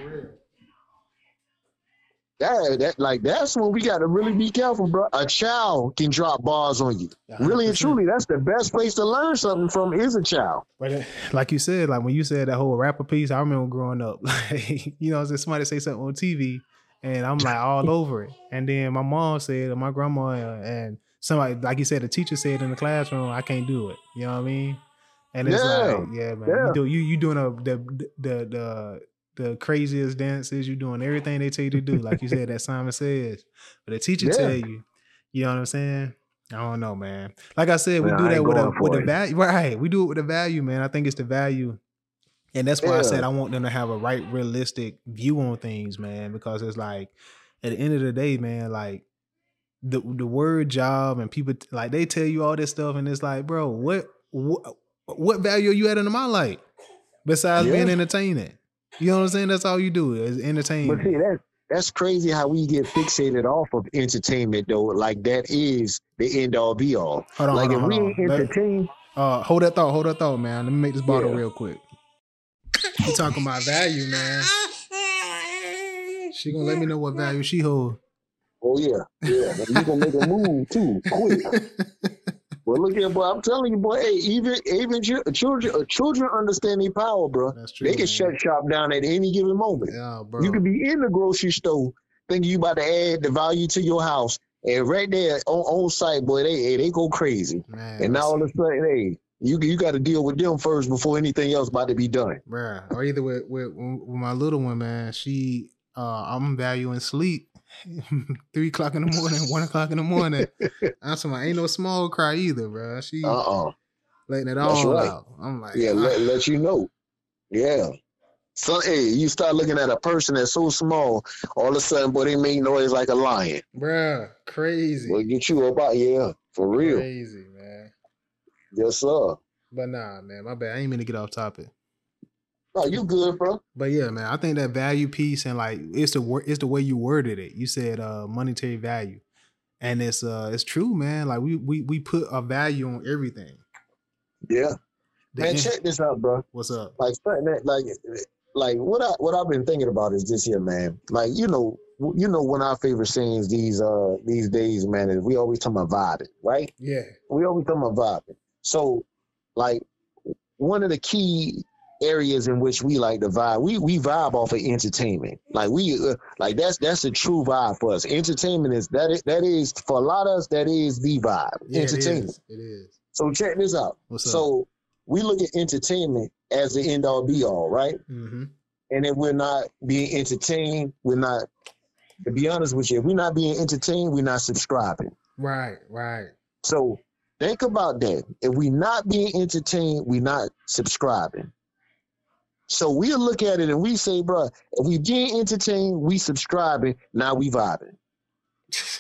C: That, that like that's when we got to really be careful, bro. A child can drop bars on you.
B: one hundred percent.
C: Really and truly, that's the best place to learn something from is a child.
B: But uh, like you said, like when you said that whole rapper piece, I remember growing up, like, you know, somebody say something on T V and I'm like all over it. And then my mom said, or my grandma, uh, and somebody, like you said, the teacher said in the classroom, I can't do it. You know what I mean? And it's
C: Yeah.
B: like, yeah, man,
C: Yeah.
B: you do you you doing a, the the the the craziest dances, you doing everything they tell you to do, like you said, that Simon Says. But the teacher
C: Yeah.
B: tell you, you know what I'm saying? I don't know, man. Like I said, we
C: Man,
B: do
C: I
B: that
C: ain't
B: with a
C: going for
B: with the
C: it.
B: value, right? We do it with the value, man. I think it's the value, and that's why I
C: Yeah.
B: said I want them to have a right, realistic view on things, man. Because it's like at the end of the day, man, like the the word job and people like they tell you all this stuff, and it's like, bro, what what, what value are you adding to my life besides
C: Yeah.
B: being entertaining? You know what I'm saying? That's all you do is
C: But
B: entertainment.
C: see, that that's crazy how we get fixated off of entertainment though. Like that is the end all be all.
B: Hold on,
C: Like
B: hold on,
C: if
B: hold
C: we
B: on.
C: ain't
B: Let-
C: entertained,
B: Uh, hold that thought, hold that thought, man. Let me make this bottle
C: Yeah.
B: real quick. You talking about value, man? She gonna let me know what value she hold.
C: oh yeah, yeah, and you gonna make a move too, quick. Well, look here, boy. I'm telling you, boy. Hey, even even chi- children, uh, children understand their power, bro.
B: That's true.
C: They can
B: man.
C: shut shop down at any given moment.
B: Yeah, bro.
C: You could be in the grocery store thinking you about to add the value to your house, and right there on, on site, boy, they hey, they go crazy.
B: man,
C: And now all of a sudden, hey, you you got to deal with them first before anything else about to be done.
B: bruh. Or either with, with with my little one, man. She, uh, I'm valuing sleep. Three o'clock in the morning, one o'clock in the morning. I'm saying, ain't no small cry either, bro. She
C: Uh uh
B: letting it
C: That's
B: all
C: right.
B: out. I'm like,
C: Yeah,
B: ah,
C: let, let you know. Yeah. So hey, you start looking at a person that's so small, all of a sudden, boy, they make noise like a lion.
B: bruh, crazy,
C: Well, get you about yeah, for real.
B: crazy, man.
C: Yes, sir.
B: But nah, man, my bad. I ain't mean to get off topic.
C: No, you good, bro.
B: But yeah, man, I think that value piece and like it's the wor- it's the way you worded it. You said uh monetary value, and it's uh it's true, man. Like we we we put a value on everything.
C: Yeah.
B: The
C: Man,
B: in-
C: check this out, bro.
B: What's up?
C: Like something that, like, like what I what I've been thinking about is this here, man. Like, you know, you know, one of our favorite sayings these uh these days, man, is we always talking about vibing, right?
B: Yeah,
C: We always talking about vibing. So, like, one of the key areas in which we like to vibe, we we vibe off of entertainment. Like we uh, like that's that's a true vibe for us. Entertainment is that is, that is for a lot of us that is the vibe.
B: yeah,
C: Entertainment.
B: It is. It is.
C: So check this out.
B: What's up?
C: So we look at entertainment as the end all be all, right?
B: Mm-hmm.
C: And if we're not being entertained, we're not. To be honest with you, if we're not being entertained, we're not subscribing.
B: Right, right.
C: So think about that. If we're not being entertained, we're not subscribing. So we look at it and we say, bro, if we being entertained, we subscribing, now we vibing.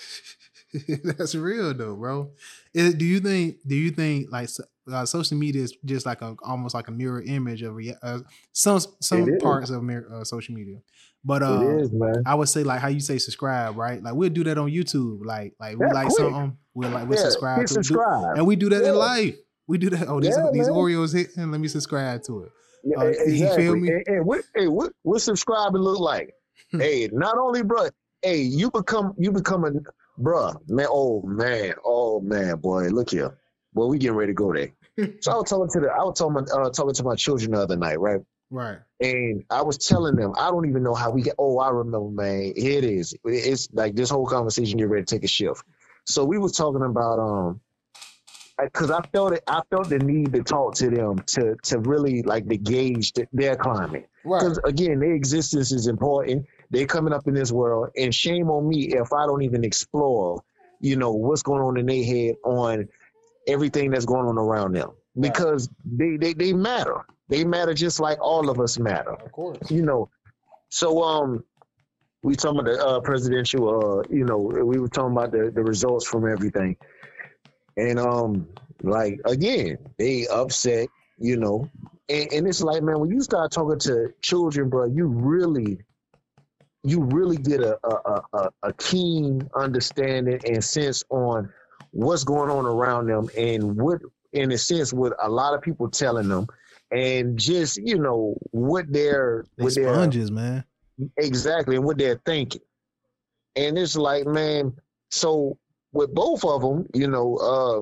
B: That's real though, bro. Is, do you think? Do you think like uh, social media is just like a almost like a mirror image of rea- uh, some some parts of mirror, uh, social media? But uh,
C: it is, man.
B: I would say like how you say subscribe, right? Like we'll do that on YouTube. Like like we
C: That's
B: like
C: quick.
B: something, we'll like we
C: Yeah,
B: subscribe
C: hit
B: to
C: subscribe.
B: do, and we do that
C: Yeah.
B: in life. We do that. Oh, these
C: Yeah,
B: these
C: man.
B: Oreos hitting. Let me subscribe to it.
C: Yeah,
B: Uh,
C: exactly.
B: You feel me?
C: And, and what, hey, what, what subscribing look like? Hey, not only, bro. Hey, you become, you become a, bruh, man. Oh man, oh man, boy. Look here, boy. We getting ready to go there. So I was talking to the, I was talking, uh, talking to my children the other night, right?
B: Right.
C: And I was telling them, I don't even know how we get. Oh, I remember, man. Here it is. It's like this whole conversation get ready to take a shift. So we was talking about, um, because I felt it. I felt the need to talk to them to to really like to gauge the, their climate.
B: Right.
C: Because again, their existence is important. They're coming up in this world, and shame on me if I don't even explore, you know, what's going on in their head on everything that's going on around them. Because they, they they matter. They matter just like all of us matter.
B: Of course.
C: You know. So um, we talking about the uh, presidential. Uh, you know, we were talking about the, the results from everything, and um, like again, they upset. You know, and, and it's like, man, when you start talking to children, bro, you really. You really get a, a, a, a keen understanding and sense on what's going on around them and what, in a sense, what a lot of people telling them, and just, you know, what they're
B: They
C: what
B: sponges,
C: they're,
B: man.
C: Exactly, and what they're thinking. And it's like, man, so with both of them, you know, uh,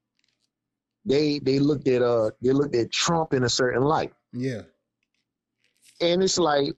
C: they they looked at uh they looked at Trump in a certain light,
B: Yeah.
C: and it's like.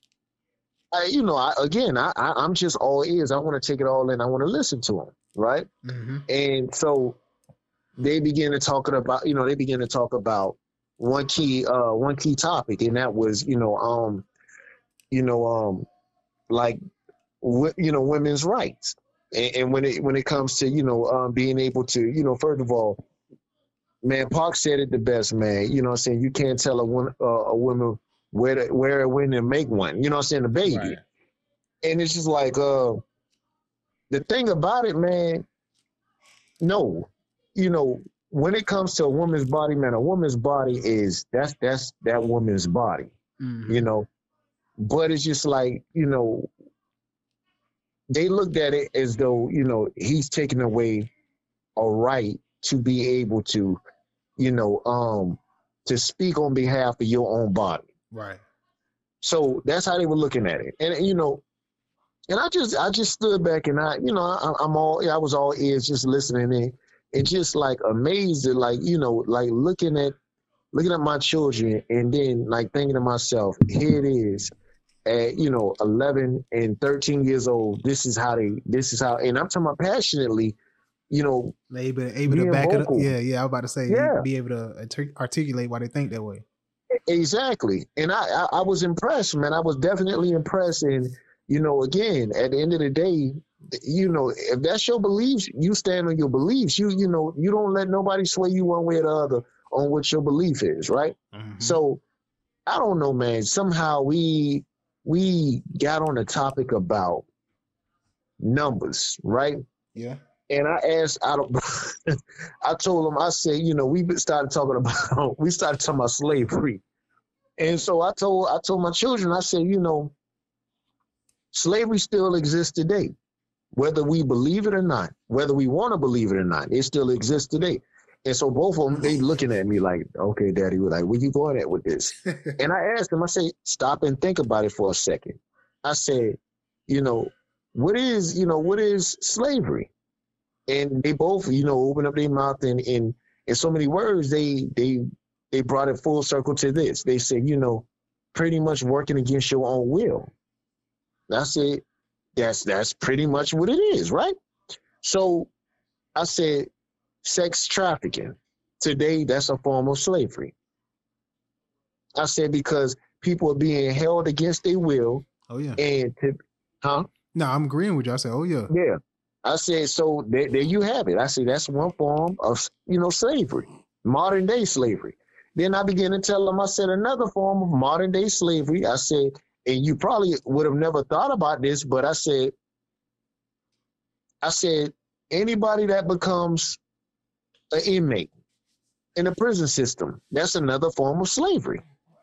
C: I, you know, I, again, I, I, I'm just all ears. I want to take it all in. I want to listen to them, right?
B: Mm-hmm.
C: And so they begin to talk about, you know, they begin to talk about one key, uh, one key topic, and that was, you know, um, you know, um, like, w- you know, women's rights, and, and when it when it comes to, you know, um, being able to, you know, first of all, man, Park said it the best, man. You know, what I'm saying, you can't tell a woman, uh, a woman. Where to, where when to make one, you know what I'm saying, the baby.
B: Right.
C: And it's just like, uh, the thing about it, man, no, you know, when it comes to a woman's body, man, a woman's body is, that's, that's that woman's body,
B: Mm-hmm.
C: you know, but it's just like, you know, they looked at it as though, you know, he's taking away a right to be able to, you know, um, to speak on behalf of your own body.
B: Right.
C: So that's how they were looking at it. And, you know, and I just, I just stood back and I, you know, I, I'm all, I was all ears just listening in and just like amazed at like, you know, like looking at, looking at my children and then like thinking to myself, here it is at, you know, eleven and thirteen years old. This is how they, this is how, and I'm talking about passionately, you know,
B: Able, able to
C: being
B: back
C: vocal.
B: it up. Yeah. Yeah. I was about to say,
C: Yeah.
B: be able to artic- articulate why they think that way.
C: Exactly. And I, I, I was impressed, man. I was definitely impressed. And, you know, again, at the end of the day, you know, if that's your beliefs, you stand on your beliefs. You, you know, you don't let nobody sway you one way or the other on what your belief is, right?
B: Mm-hmm.
C: So I don't know, man. Somehow we we got on the topic about numbers, right?
B: Yeah.
C: And I asked, I don't, I told him, I said, you know, we started talking about, we started talking about slavery. And so I told, I told my children, I said, you know, slavery still exists today, whether we believe it or not, whether we want to believe it or not, it still exists today. And so both of them, they looking at me like, okay, Daddy, we're like, where you going at with this? And I asked them, I said, stop and think about it for a second. I said, you know, what is, you know, what is slavery? And they both, you know, opened up their mouth and in in so many words, they they they brought it full circle to this. They said, you know, pretty much working against your own will. That's it. That's that's pretty much what it is, right? So I said, sex trafficking. Today, that's a form of slavery. I said, because people are being held against their will.
B: Oh, yeah.
C: And to, huh?
B: No, I'm agreeing with you. I said, oh, yeah.
C: Yeah. I said, so there, there you have it. I said, that's one form of, you know, slavery, modern day slavery. Then I began to tell them, I said, another form of modern day slavery. I said, and you probably would have never thought about this, but I said, I said, anybody that becomes an inmate in the prison system, that's another form of slavery.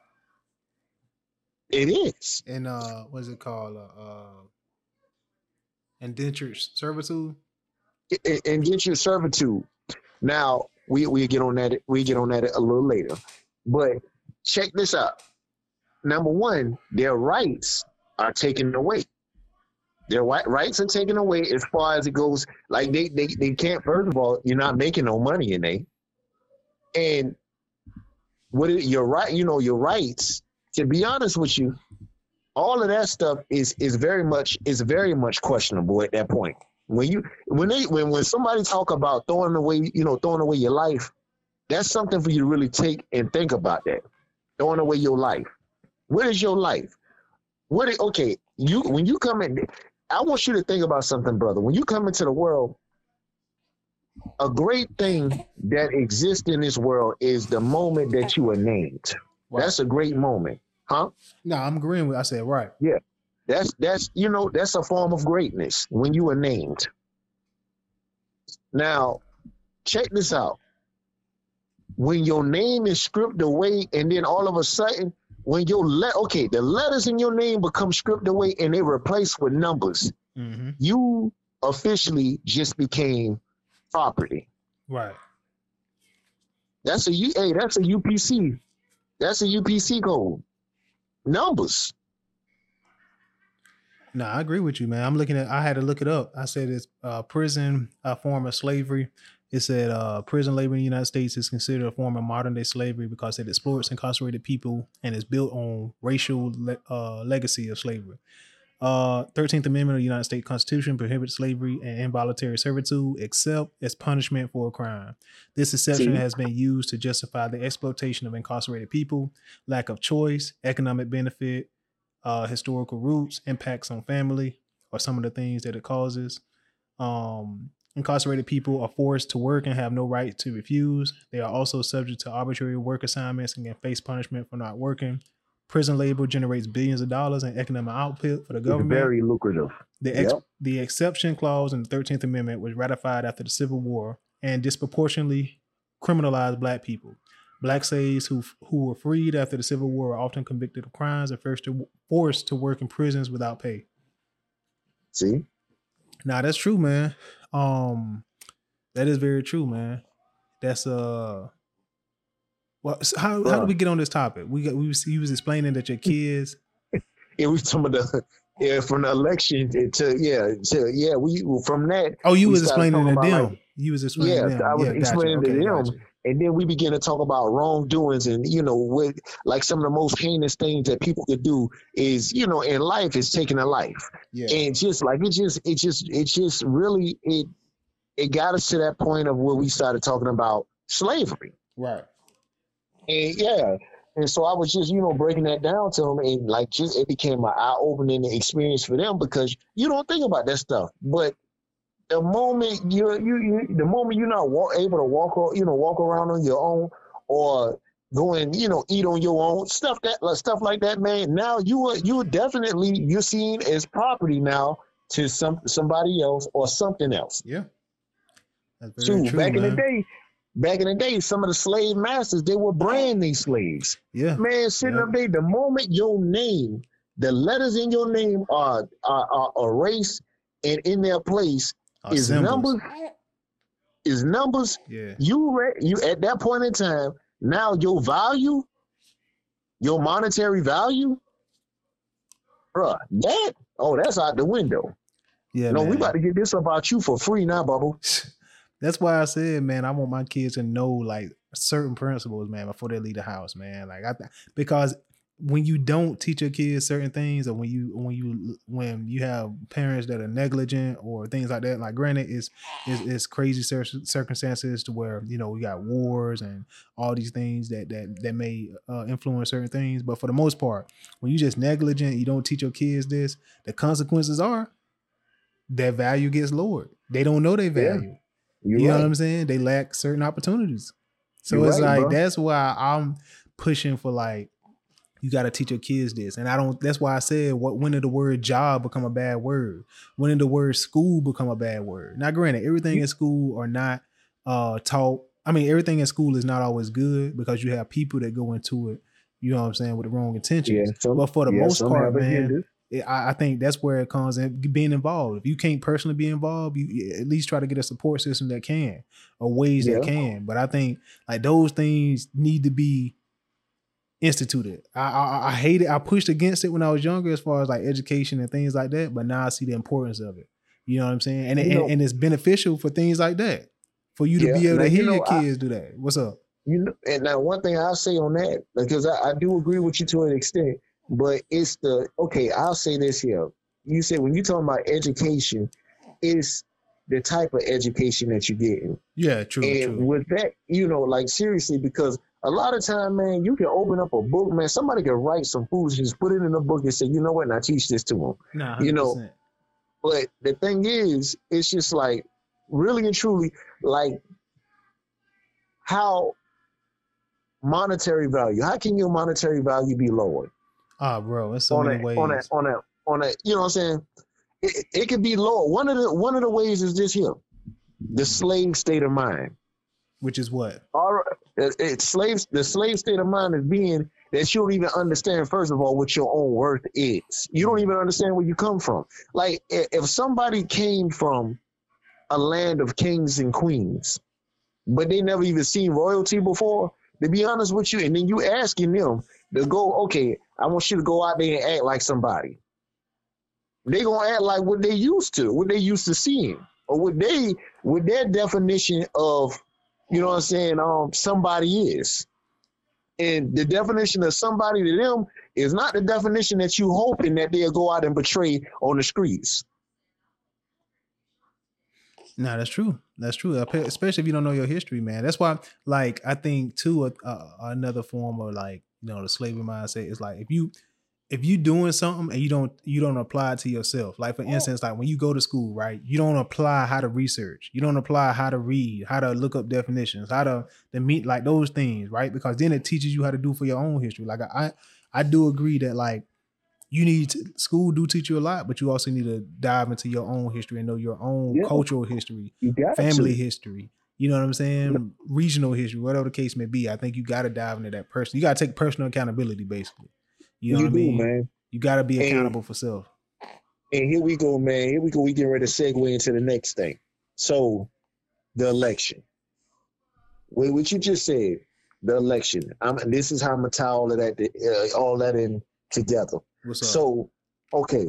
C: It is.
B: And uh, what's it called? Uh, uh, indentured servitude.
C: Indentured servitude. Now we we get on that. We get on that a little later. But check this out. Number one, their rights are taken away. Their rights are taken away as far as it goes. Like they they they can't. First of all, you're not making no money in they. And what it, your right, you know, your rights. To be honest with you, all of that stuff is is very much is very much questionable at that point. When you when they when when somebody talk about throwing away, you know, throwing away your life, that's something for you to really take and think about. That throwing away your life. What is your life? What? Is, okay, you when you come in, I want you to think about something, brother. When you come into the world, a great thing that exists in this world is the moment that you are named. Wow. That's a great moment. Huh?
B: No, I'm agreeing with. I said right.
C: Yeah, that's that's you know that's a form of greatness when you are named. Now, check this out. When your name is stripped away, and then all of a sudden, when your let okay, the letters in your name become stripped away and they replaced with numbers, mm-hmm. you officially just became property.
B: Right.
C: That's a U. Hey, that's a U P C. That's a U P C code. Numbers.
B: No, I agree with you, man. I'm looking at, I had to look it up. I said it's uh, prison, a form of slavery. It said uh, prison labor in the United States is considered a form of modern day slavery because it exploits incarcerated people and is built on racial le- uh, legacy of slavery. Uh, thirteenth Amendment of the United States Constitution prohibits slavery and involuntary servitude except as punishment for a crime. This exception See? has been used to justify the exploitation of incarcerated people, lack of choice, economic benefit, uh, historical roots, impacts on family, or some of the things that it causes. Um, incarcerated people are forced to work and have no right to refuse. They are also subject to arbitrary work assignments and can face punishment for not working. Prison labor generates billions of dollars in economic output for the government.
C: It's very lucrative.
B: The, ex- yep. the exception clause in the thirteenth Amendment was ratified after the Civil War and disproportionately criminalized black people. Black slaves who who were freed after the Civil War were often convicted of crimes and first to, forced to work in prisons without pay.
C: See?
B: Now that's true, man. Um, that is very true, man. That's uh. Well, so how how do we get on this topic? We got we was, he was explaining that your kids.
C: It was some of the yeah from the election to yeah to yeah we from that.
B: Oh, you
C: we
B: was explaining to them.
C: Like,
B: you was explaining.
C: Yeah,
B: to them.
C: I was
B: yeah,
C: explaining
B: gotcha.
C: to
B: Okay,
C: them,
B: gotcha.
C: and then we began to talk about wrongdoings and you know with like some of the most heinous things that people could do is you know in life is taking a life. Yeah, and just like it just it just it just really it it got us to that point of where we started talking about slavery.
B: Right.
C: And yeah, and so I was just, you know, breaking that down to them, and like, just it became an eye-opening experience for them because you don't think about that stuff. But the moment you're, you, you the moment you're not walk, able to walk, you know, walk around on your own, or go and you know eat on your own stuff that like, stuff like that, man. Now you are you are definitely you're seen as property now to some somebody else or something else.
B: Yeah,
C: that's very true. Back man. in the day. Back in the day, some of the slave masters, they were branding these slaves.
B: Yeah.
C: Man, sitting
B: yeah.
C: up there, the moment your name, the letters in your name are are, are erased and in their place
B: Our
C: is
B: symbols.
C: numbers. Is numbers.
B: Yeah.
C: You re- you at that point in time, now your value, your monetary value, bruh, that, oh, that's out the window.
B: Yeah.
C: No,
B: man.
C: we about to get this about you for free now, Bubble.
B: That's why I said, man, I want my kids to know like certain principles, man, before they leave the house, man. Like I, because when you don't teach your kids certain things, or when you when you when you have parents that are negligent or things like that, like granted, it's it's, it's crazy cir- circumstances to where you know we got wars and all these things that that that may uh, influence certain things. But for the most part, when you just negligent, you don't teach your kids this, the consequences are their value gets lowered. They don't know their value. Yeah. You're you know right. what I'm saying? They lack certain opportunities. So You're it's right, like, bro. That's why I'm pushing for like, You got to teach your kids this. And I don't, that's why I said, what, when did the word job become a bad word? When did the word school become a bad word? Now, granted, everything in school are not uh, taught. I mean, everything in school is not always good because you have people that go into it, you know what I'm saying, with the wrong intentions.
C: Yeah, some,
B: but for the
C: yeah,
B: most part, man,
C: it,
B: I, I think that's where it comes in, being involved. If you can't personally be involved, you at least try to get a support system that can, or ways
C: yeah.
B: that can. But I think like those things need to be instituted. I, I I hate it. I pushed against it when I was younger as far as like education and things like that. But now I see the importance of it. You know what I'm saying? And, and, and it's beneficial for things like that. For you to
C: yeah,
B: be able to hear
C: you know,
B: your kids
C: I,
B: do that. What's up?
C: You know, and now one thing I'll say on that, because I, I do agree with you to an extent, but it's the, okay, I'll say this here. You said when you're talking about education, it's the type of education that you're getting.
B: Yeah, true,
C: and
B: true.
C: with that, you know, like seriously, because a lot of time, man, you can open up a book, man. Somebody can write some foolishness, put it in a book and say, you know what, now teach this to them.
B: Nah,
C: you know, but the thing is, it's just like, really and truly, like how monetary value, how can your monetary value be lowered?
B: Ah, oh, bro, it's so
C: on
B: many
C: a,
B: ways.
C: On a, on a, on a, you know what I'm saying? It, it could be lower. One of the, one of the ways is this here, the slave state of mind.
B: Which is what?
C: All right. It, it, slaves, the slave state of mind is being that you don't even understand, first of all, what your own worth is. You don't even understand where you come from. Like, if somebody came from a land of kings and queens, but they never even seen royalty before, to be honest with you, and then you asking them to go, okay, I want you to go out there and act like somebody. They gonna act like what they used to, what they used to seeing, or what they, what their definition of, you know what I'm saying, um, somebody is. And the definition of somebody to them is not the definition that you hoping that they'll go out and portray on the streets.
B: No, that's true. That's true. Especially if you don't know your history, man. That's why, like, I think too, uh, another form of like, you know, the slavery mindset is like, if you, if you doing something and you don't, you don't apply it to yourself. Like for instance, like when you go to school, right? You don't apply how to research. You don't apply how to read, how to look up definitions, how to, to meet like those things, right? Because then it teaches you how to do for your own history. Like I, I do agree that like, you need to, school do teach you a lot, but you also need to dive into your own history and know your own yeah. cultural history, family to. history. You know what I'm saying? Yeah. Regional history, whatever the case may be. I think you got to dive into that person. You got to take personal accountability, basically. You know you what I mean?
C: Do, man.
B: You got to be accountable and, for self.
C: And here we go, man. Here we go. We get ready to segue into the next thing. So, the election. What, what you just said, the election. I'm, this is how I'm gonna tie all of that, uh, all that in together.
B: What's up?
C: So, okay,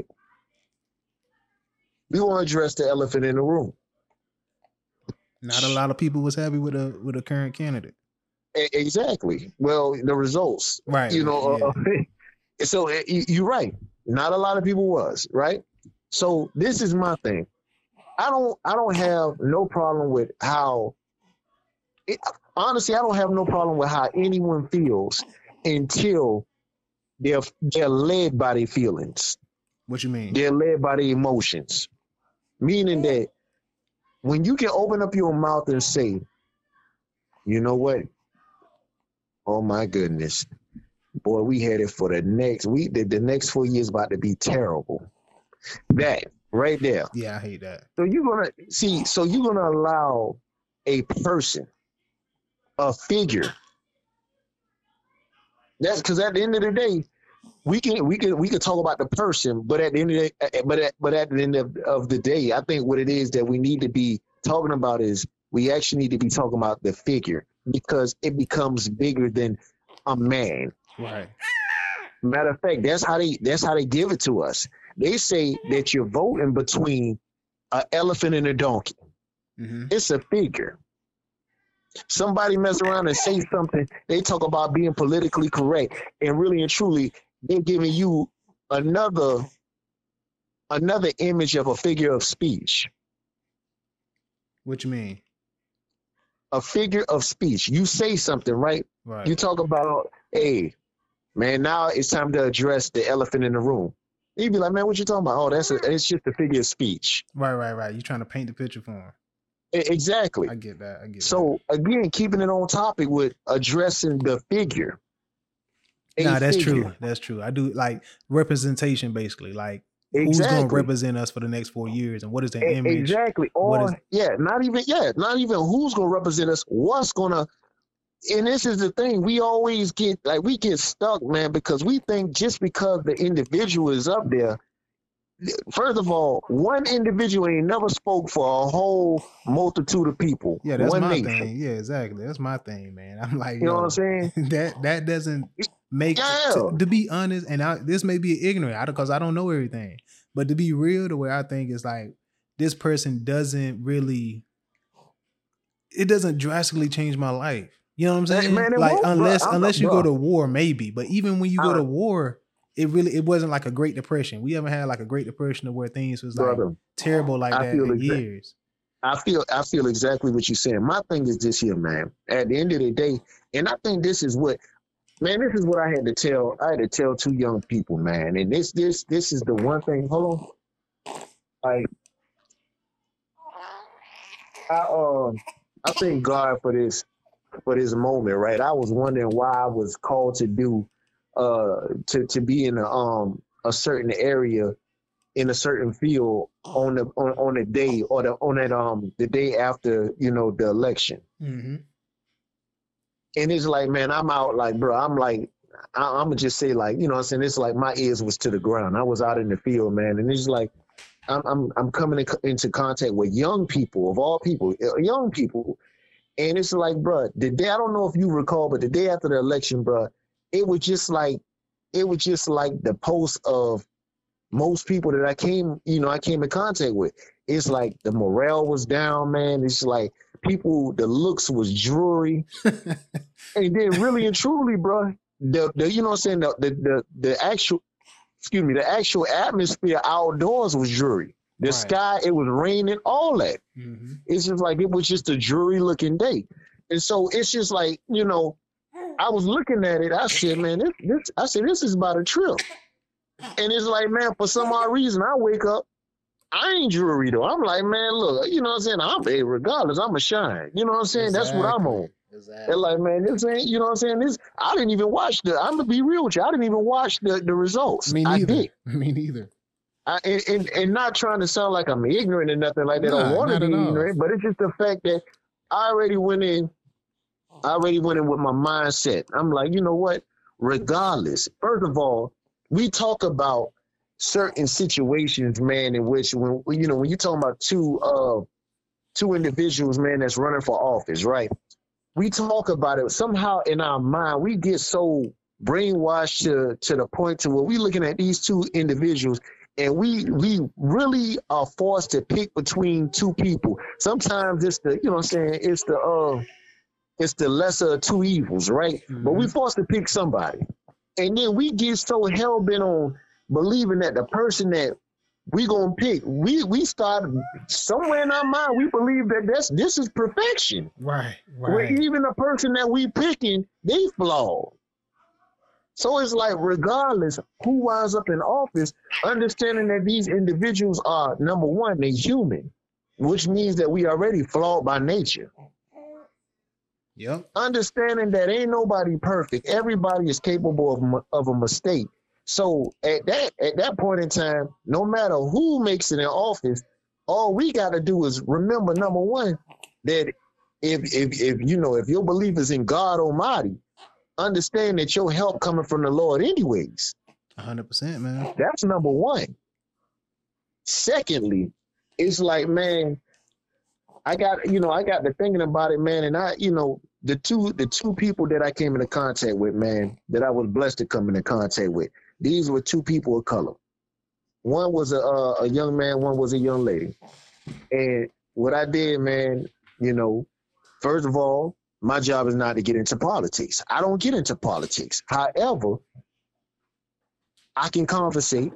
C: we want to address the elephant in the room.
B: Not a lot of people was happy with a with a current candidate.
C: Exactly. Well, the results,
B: right?
C: You know,
B: yeah.
C: uh, so uh, you're right. Not a lot of people was right. So this is my thing. I don't. I don't have no problem with how. It, honestly, I don't have no problem with how anyone feels until they're they're led by their feelings.
B: What you mean?
C: They're led by their emotions. Meaning that when you can open up your mouth and say, you know what? Oh my goodness. Boy, we had it for the next week. The, the next four years about to be terrible. That right there.
B: Yeah, I hate that.
C: So you're gonna see, so you're gonna allow a person, a figure. That's because at the end of the day, we can we can we can talk about the person, but at the end of the but at but at the end of, of the day, I think what it is that we need to be talking about is we actually need to be talking about the figure, because it becomes bigger than a man.
B: Right.
C: Matter of fact, that's how they that's how they give it to us. They say that you're voting between an elephant and a donkey. Mm-hmm. It's a figure. Somebody mess around and say something, they talk about being politically correct, and really and truly, they're giving you another another image of a figure of speech.
B: What you mean?
C: A figure of speech. You say something, right?
B: Right.
C: You talk about, hey, man, now it's time to address the elephant in the room. You'd be like, man, what you talking about? Oh, that's a, it's just a figure of speech.
B: Right, right, right. You're trying to paint the picture for him.
C: Exactly.
B: I get that. I get
C: so, that. So again, keeping it on topic with addressing the figure. a
B: Nah, that's
C: figure.
B: true. That's true. I do like representation, basically. Like, who's
C: Exactly.
B: going to represent us for the next four years, and what is their
C: E-
B: image?
C: Exactly.
B: What
C: Or
B: is-
C: yeah, not even yeah, not even who's gonna represent us. What's gonna and this is the thing, we always get like we get stuck, man, because we think just because the individual is up there. First of all, one individual ain't never spoke for a whole multitude of people.
B: Yeah, that's
C: one
B: my
C: nation.
B: thing. Yeah, exactly. That's my thing, man. I'm like,
C: You know
B: yo,
C: what I'm saying?
B: that that doesn't make
C: Yeah.
B: to, to be honest, and I, this may be ignorant because I don't know everything, but to be real, the way I think is like this person doesn't really, it doesn't drastically change my life. You know what I'm
C: Hey,
B: saying?
C: man, it
B: like
C: won't, bro.
B: unless
C: I'm-
B: unless you
C: bro.
B: go to war, maybe. But even when you go
C: Uh,
B: to war, it really it wasn't like a Great Depression. We haven't had like a Great Depression where things was like
C: Brother,
B: terrible like
C: I
B: that
C: feel
B: in
C: exact-
B: years.
C: I feel I feel exactly what you're saying. My thing is this here, man. At the end of the day, and I think this is what, man, this is what I had to tell. I had to tell two young people, man. And this this this is the one thing. Hold on, like I um I thank God for this for this moment, right? I was wondering why I was called to do uh to to be in a um a certain area in a certain field on the on, on the day or the on that um the day after, you know, the election.
B: Mm-hmm.
C: And it's like, man, I'm out like, bro, I'm like, I, I'm gonna just say like, you know what I'm saying? It's like my ears was to the ground. I was out in the field, man. And it's like, I'm I'm, I'm coming in, into contact with young people, of all people, uh, young people. And it's like, bro, the day, I don't know if you recall, but the day after the election, bro, it was just like, it was just like the post of most people that I came, you know, I came in contact with. It's like the morale was down, man. It's like people, the looks was dreary. And then really and truly, bro, the, the you know what I'm saying, the, the the the actual, excuse me, the actual atmosphere outdoors was dreary. The
B: Right.
C: sky, it was raining, all that.
B: Mm-hmm.
C: It's just like it was just a dreary looking day. And so it's just like, you know, I was looking at it, I said, man, this, this I said, this is about a trip. And it's like, man, for some odd reason, I wake up, I ain't dreary though. I'm like, man, look, you know what I'm saying? I'm hey, regardless, I'm a shine. You know what I'm saying? That's what I'm on.
B: Exactly.
C: They're like, man, this ain't, you know what I'm saying? This, I didn't even watch the, I'm gonna be real with you, I didn't even watch the, the results.
B: Me
C: I
B: neither.
C: did.
B: Me neither.
C: I, and, and, and not trying to sound like I'm ignorant or nothing like that. I
B: Nah,
C: don't want to
B: not
C: be
B: at all.
C: ignorant, but it's just the fact that I already went in, I already went in with my mindset. I'm like, you know what? Regardless, first of all, we talk about certain situations, man, in which when you know when you're talking about two uh two individuals, man, that's running for office, right? We talk about it somehow in our mind. We get so brainwashed to to the point to where we looking at these two individuals and we we really are forced to pick between two people. Sometimes it's the, you know what I'm saying, it's the uh it's the lesser of two evils, right?
B: Mm-hmm.
C: But we forced to pick somebody. And then we get so hell bent on believing that the person that we gonna pick, we we start somewhere in our mind, we believe that that's this is perfection.
B: Right.
C: Where
B: Right.
C: even the person that we picking, they flawed. So it's like, regardless who winds up in office, understanding that these individuals are, number one, they human, which means that we already flawed by nature.
B: Yep.
C: Understanding that ain't nobody perfect. Everybody is capable of, m- of a mistake. So at that at that point in time, no matter who makes it in office, all we got to do is remember, number one, that if if if you know if your belief is in God Almighty, understand that your help coming from the Lord anyways.
B: A hundred percent, man.
C: That's number one. Secondly, it's like, man, I got, you know, I got to thinking about it, man, and I, you know, the two the two people that I came into contact with, man, that I was blessed to come into contact with, these were two people of color. One was a uh, a young man, one was a young lady. And what I did, man, you know, first of all, my job is not to get into politics. I don't get into politics. However, I can conversate.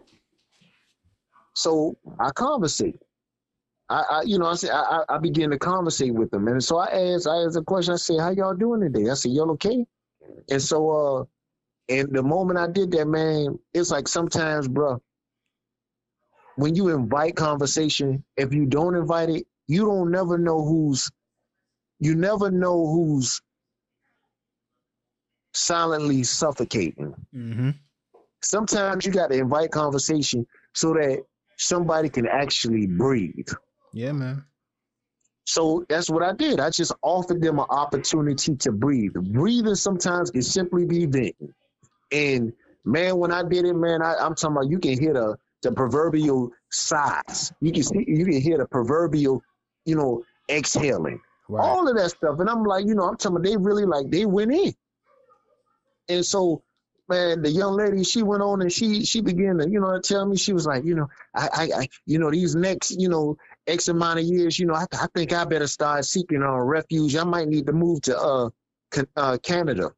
C: So I conversate. I, I you know, I said I, I begin to conversate with them, and so I asked, I asked a question. I said, "How y'all doing today?" I said, "Y'all okay?" And so, uh, and the moment I did that, man, it's like sometimes, bro, when you invite conversation, if you don't invite it, you don't never know who's, you never know who's silently suffocating.
B: Mm-hmm.
C: Sometimes you got to invite conversation so that somebody can actually breathe.
B: Yeah, man.
C: So that's what I did. I just offered them an opportunity to breathe. Breathing sometimes can simply be venting. And man, when I did it, man, I, I'm talking about you can hear the, the proverbial sighs. You can see, you can hear the proverbial, you know, exhaling.
B: Right.
C: All of that stuff. And I'm like, you know, I'm talking about they really like they went in. And so, man, the young lady, she went on and she she began to, you know, tell me, she was like, you know, I, I, I you know, these next, you know, X amount of years, you know, I, I think I better start seeking on uh, refuge. I might need to move to uh, can, uh Canada.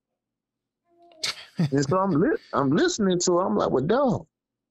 C: And so I'm li- I'm listening to her. I'm like, well, dog.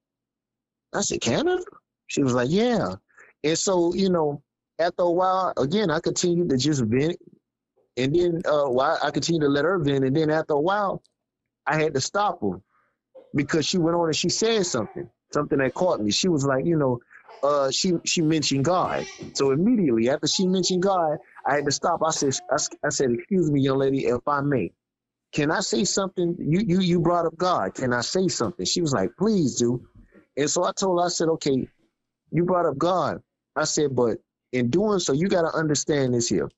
C: I said, Canada? She was like, yeah. And so, you know, after a while, again, I continued to just vent. And then uh, while I continued to let her vent. And then after a while, I had to stop her because she went on and she said something, something that caught me. She was like, you know, uh, she she mentioned God. So immediately after she mentioned God, I had to stop. I said, I, I said, excuse me, young lady, if I may, can I say something? You you you brought up God. Can I say something? She was like, please do. And so I told her, I said, okay, you brought up God. I said, but in doing so, you got to understand this here.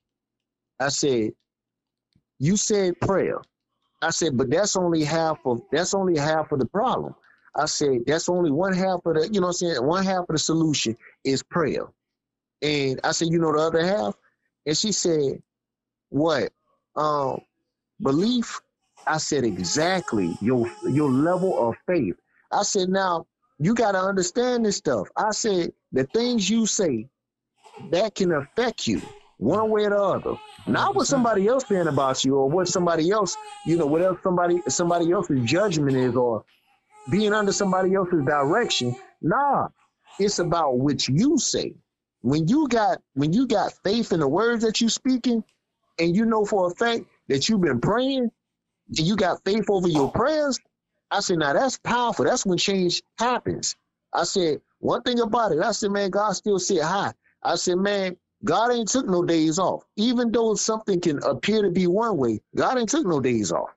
C: I said, you said prayer. I said, but that's only half of that's only half of the problem. I said, that's only one half of the, you know what I'm saying? One half of the solution is prayer. And I said, you know the other half? And she said, what? Um, belief? I said, exactly. Your your level of faith. I said, now you got to understand this stuff. I said, the things you say, that can affect you one way or the other. Not what somebody else saying about you or what somebody else, you know, what else somebody somebody else's judgment is or being under somebody else's direction. Nah, it's about what you say. When you got when you got faith in the words that you speaking, and you know for a fact that you've been praying and you got faith over your prayers, I said, now that's powerful. That's when change happens. I said, one thing about it, I said, man, God still sit high. I said, man, God ain't took no days off. Even though something can appear to be one way, God ain't took no days off.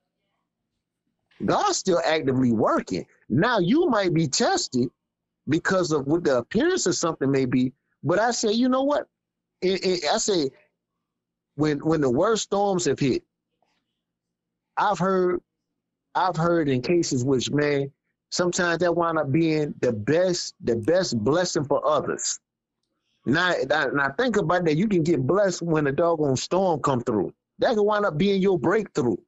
C: God's still actively working. Now you might be tested because of what the appearance of something may be, but I say, you know what? It, it, I say, when when the worst storms have hit, I've heard, I've heard in cases which, man, sometimes that wind up being the best, the best blessing for others. Now, now think about that. You can get blessed when a doggone storm come through. That can wind up being your breakthrough.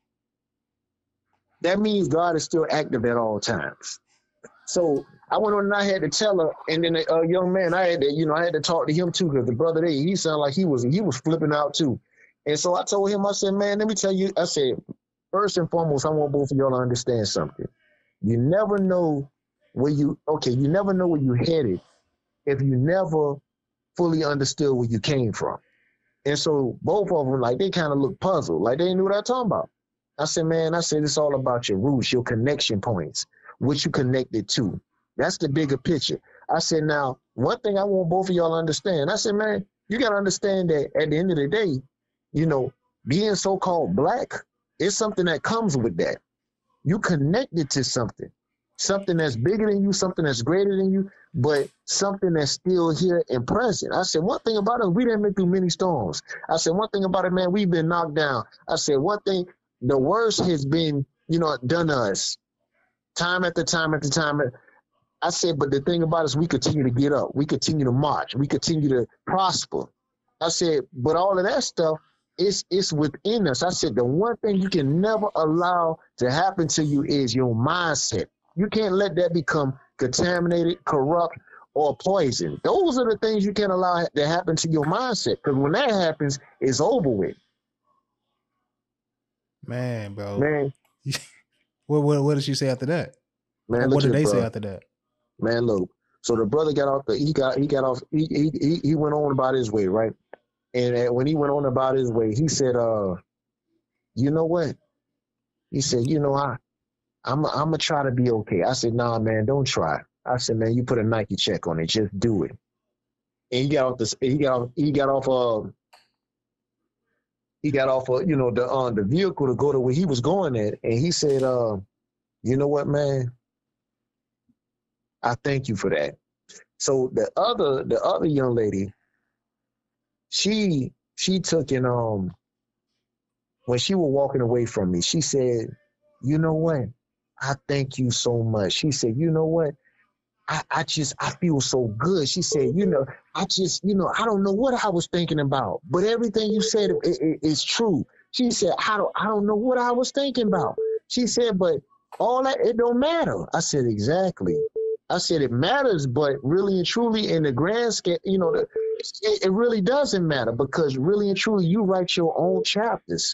C: That means God is still active at all times. So I went on and I had to tell her, and then a uh, young man, I had to, you know, I had to talk to him too, because the brother there, he sounded like he was he was flipping out too. And so I told him, I said, man, let me tell you, I said, first and foremost, I want both of y'all to understand something. You never know where you, okay, you never know where you headed if you never fully understood where you came from. And so both of them, like, they kind of looked puzzled, like they didn't know what I was talking about. I said, man, I said, it's all about your roots, your connection points, what you connected to. That's the bigger picture. I said, now, one thing I want both of y'all to understand, I said, man, you got to understand that at the end of the day, you know, being so-called black is something that comes with that. You connected to something, something that's bigger than you, something that's greater than you, but something that's still here and present. I said, one thing about us, we didn't make through many storms. I said, one thing about it, man, we've been knocked down. I said, one thing, the worst has been, you know, done to us time after time after time. I said, but the thing about it is we continue to get up. We continue to march. We continue to prosper. I said, but all of that stuff, it's, it's within us. I said, the one thing you can never allow to happen to you is your mindset. You can't let that become contaminated, corrupt, or poison. Those are the things you can't allow to happen to your mindset, because when that happens, it's over with.
B: Man, bro.
C: Man.
B: what, what what did she say after that?
C: Man,
B: what did they
C: bro.
B: say after that?
C: Man, look. So the brother got off the he got he got off he he he went on about his way, right? And uh, when he went on about his way, he said, uh, you know what? He said, you know, I I'm I'm gonna try to be okay. I said, nah, man, don't try. I said, man, you put a Nike check on it, just do it. And he got off the he got off he got off uh he got off of, you know, the on uh, the vehicle to go to where he was going at, and he said, uh, you know what, man? I thank you for that. So the other the other young lady, she she took and um when she was walking away from me, she said, you know what? I thank you so much. She said, you know what? I, I just, I feel so good. She said, you know, I just, you know, I don't know what I was thinking about, but everything you said it, it, is true. She said, I don't, I don't know what I was thinking about. She said, but all that, it don't matter. I said, exactly. I said, it matters, but really and truly in the grand scale, you know, the, it, it really doesn't matter, because really and truly you write your own chapters.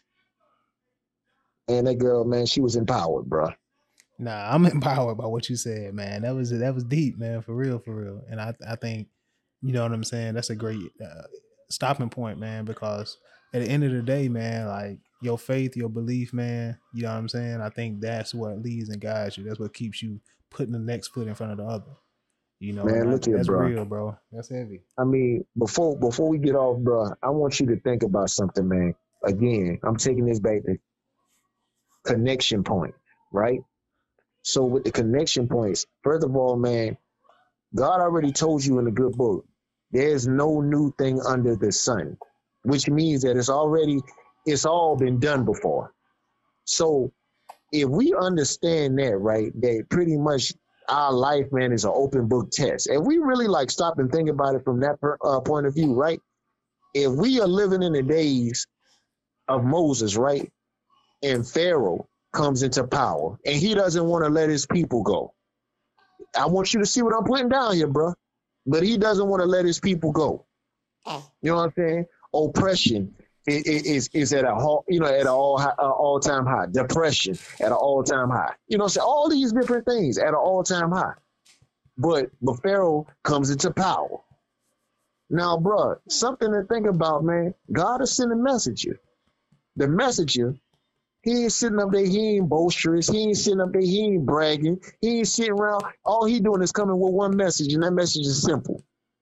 C: And that girl, man, she was empowered, bro.
B: Nah, I'm empowered by what you said, man. That was that was deep, man, for real, for real. And I I think, you know what I'm saying, that's a great uh, stopping point, man, because at the end of the day, man, like your faith, your belief, man, you know what I'm saying? I think that's what leads and guides you. That's what keeps you putting the next foot in front of the other. You know,
C: man, look here,
B: that's
C: bro.
B: real, bro. That's heavy.
C: I mean, before before we get off, bro, I want you to think about something, man. Again, I'm taking this back to connection point, right? So with the connection points, first of all, man, God already told you in the good book, there's no new thing under the sun, which means that it's already, it's all been done before. So if we understand that, right, that pretty much our life, man, is an open book test. And we really like stop and think about it from that per, uh, point of view, right? If we are living in the days of Moses, right, and Pharaoh comes into power and he doesn't want to let his people go. I want you to see what I'm putting down here, bro. But he doesn't want to let his people go. You know what I'm saying? Oppression is is, is at a you know at an all uh, all time high. Depression at an all time high. You know, so all these different things at an all time high. But but Pharaoh comes into power. Now, bro, something to think about, man. God is sending a messenger. The messenger. He ain't sitting up there, he ain't boisterous, he ain't sitting up there, he ain't bragging, he ain't sitting around. All he doing is coming with one message, and that message is simple.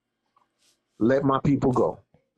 C: Let my people go.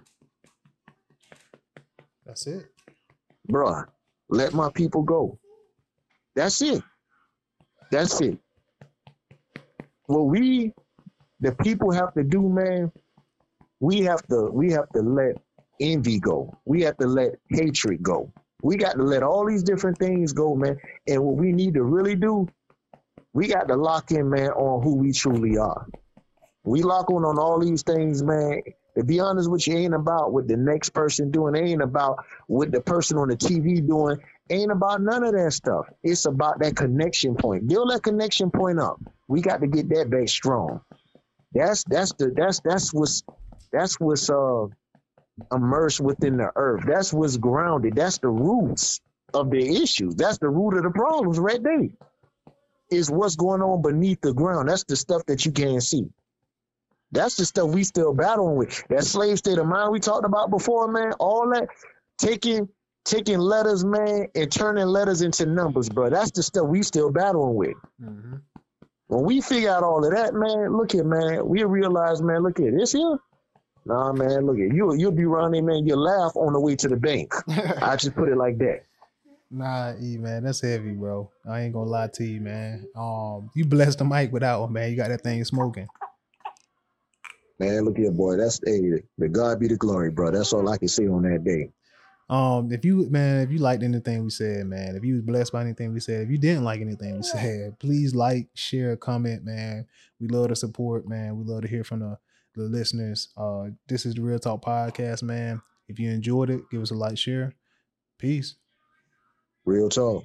B: That's it.
C: Bruh, let my people go. That's it. That's it. What we, the people have to do, man, we have to, we have to let envy go. We have to let hatred go. We got to let all these different things go, man. And what we need to really do, we got to lock in, man, on who we truly are. We lock on on all these things, man. To be honest with you, ain't about what the next person doing. Ain't about what the person on the T V doing. Ain't about none of that stuff. It's about that connection point. Build that connection point up. We got to get that back strong. That's that's the that's that's what's that's what's uh. immersed within the earth. That's what's grounded. That's the roots of the issues. That's the root of the problems right there. Is what's going on beneath the ground. That's the stuff that you can't see. That's the stuff we still battling with. That slave state of mind we talked about before, man. All that taking taking letters, man, and turning letters into numbers, bro. That's the stuff we still battling with. Mm-hmm. When we figure out all of that, man, look at, man, we realize, man, look at this here. Nah, man, look at you. You'll be running, man. You'll laugh on the way to the bank. I just put it like that.
B: Nah, E, man, that's heavy, bro. I ain't gonna lie to you, man. Um, you blessed the mic with that one, man. You got that thing smoking.
C: Man, look here, boy. That's hey, the God be the glory, bro. That's all I can say on that day.
B: Um, if you, man, if you liked anything we said, man, if you was blessed by anything we said, if you didn't like anything we said, please like, share, comment, man. We love the support, man. We love to hear from the the listeners. Uh, this is the Real Talk Podcast, man. If you enjoyed it, give us a like, share. Peace.
C: Real talk.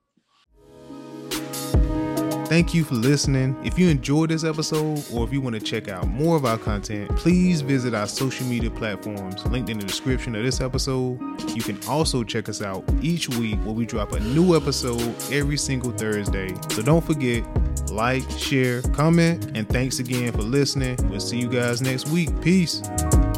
B: Thank you for listening. If you enjoyed this episode, or if you want to check out more of our content, please visit our social media platforms linked in the description of this episode. You can also check us out each week where we drop a new episode every single Thursday. So don't forget, like, share, comment, and thanks again for listening. We'll see you guys next week. Peace.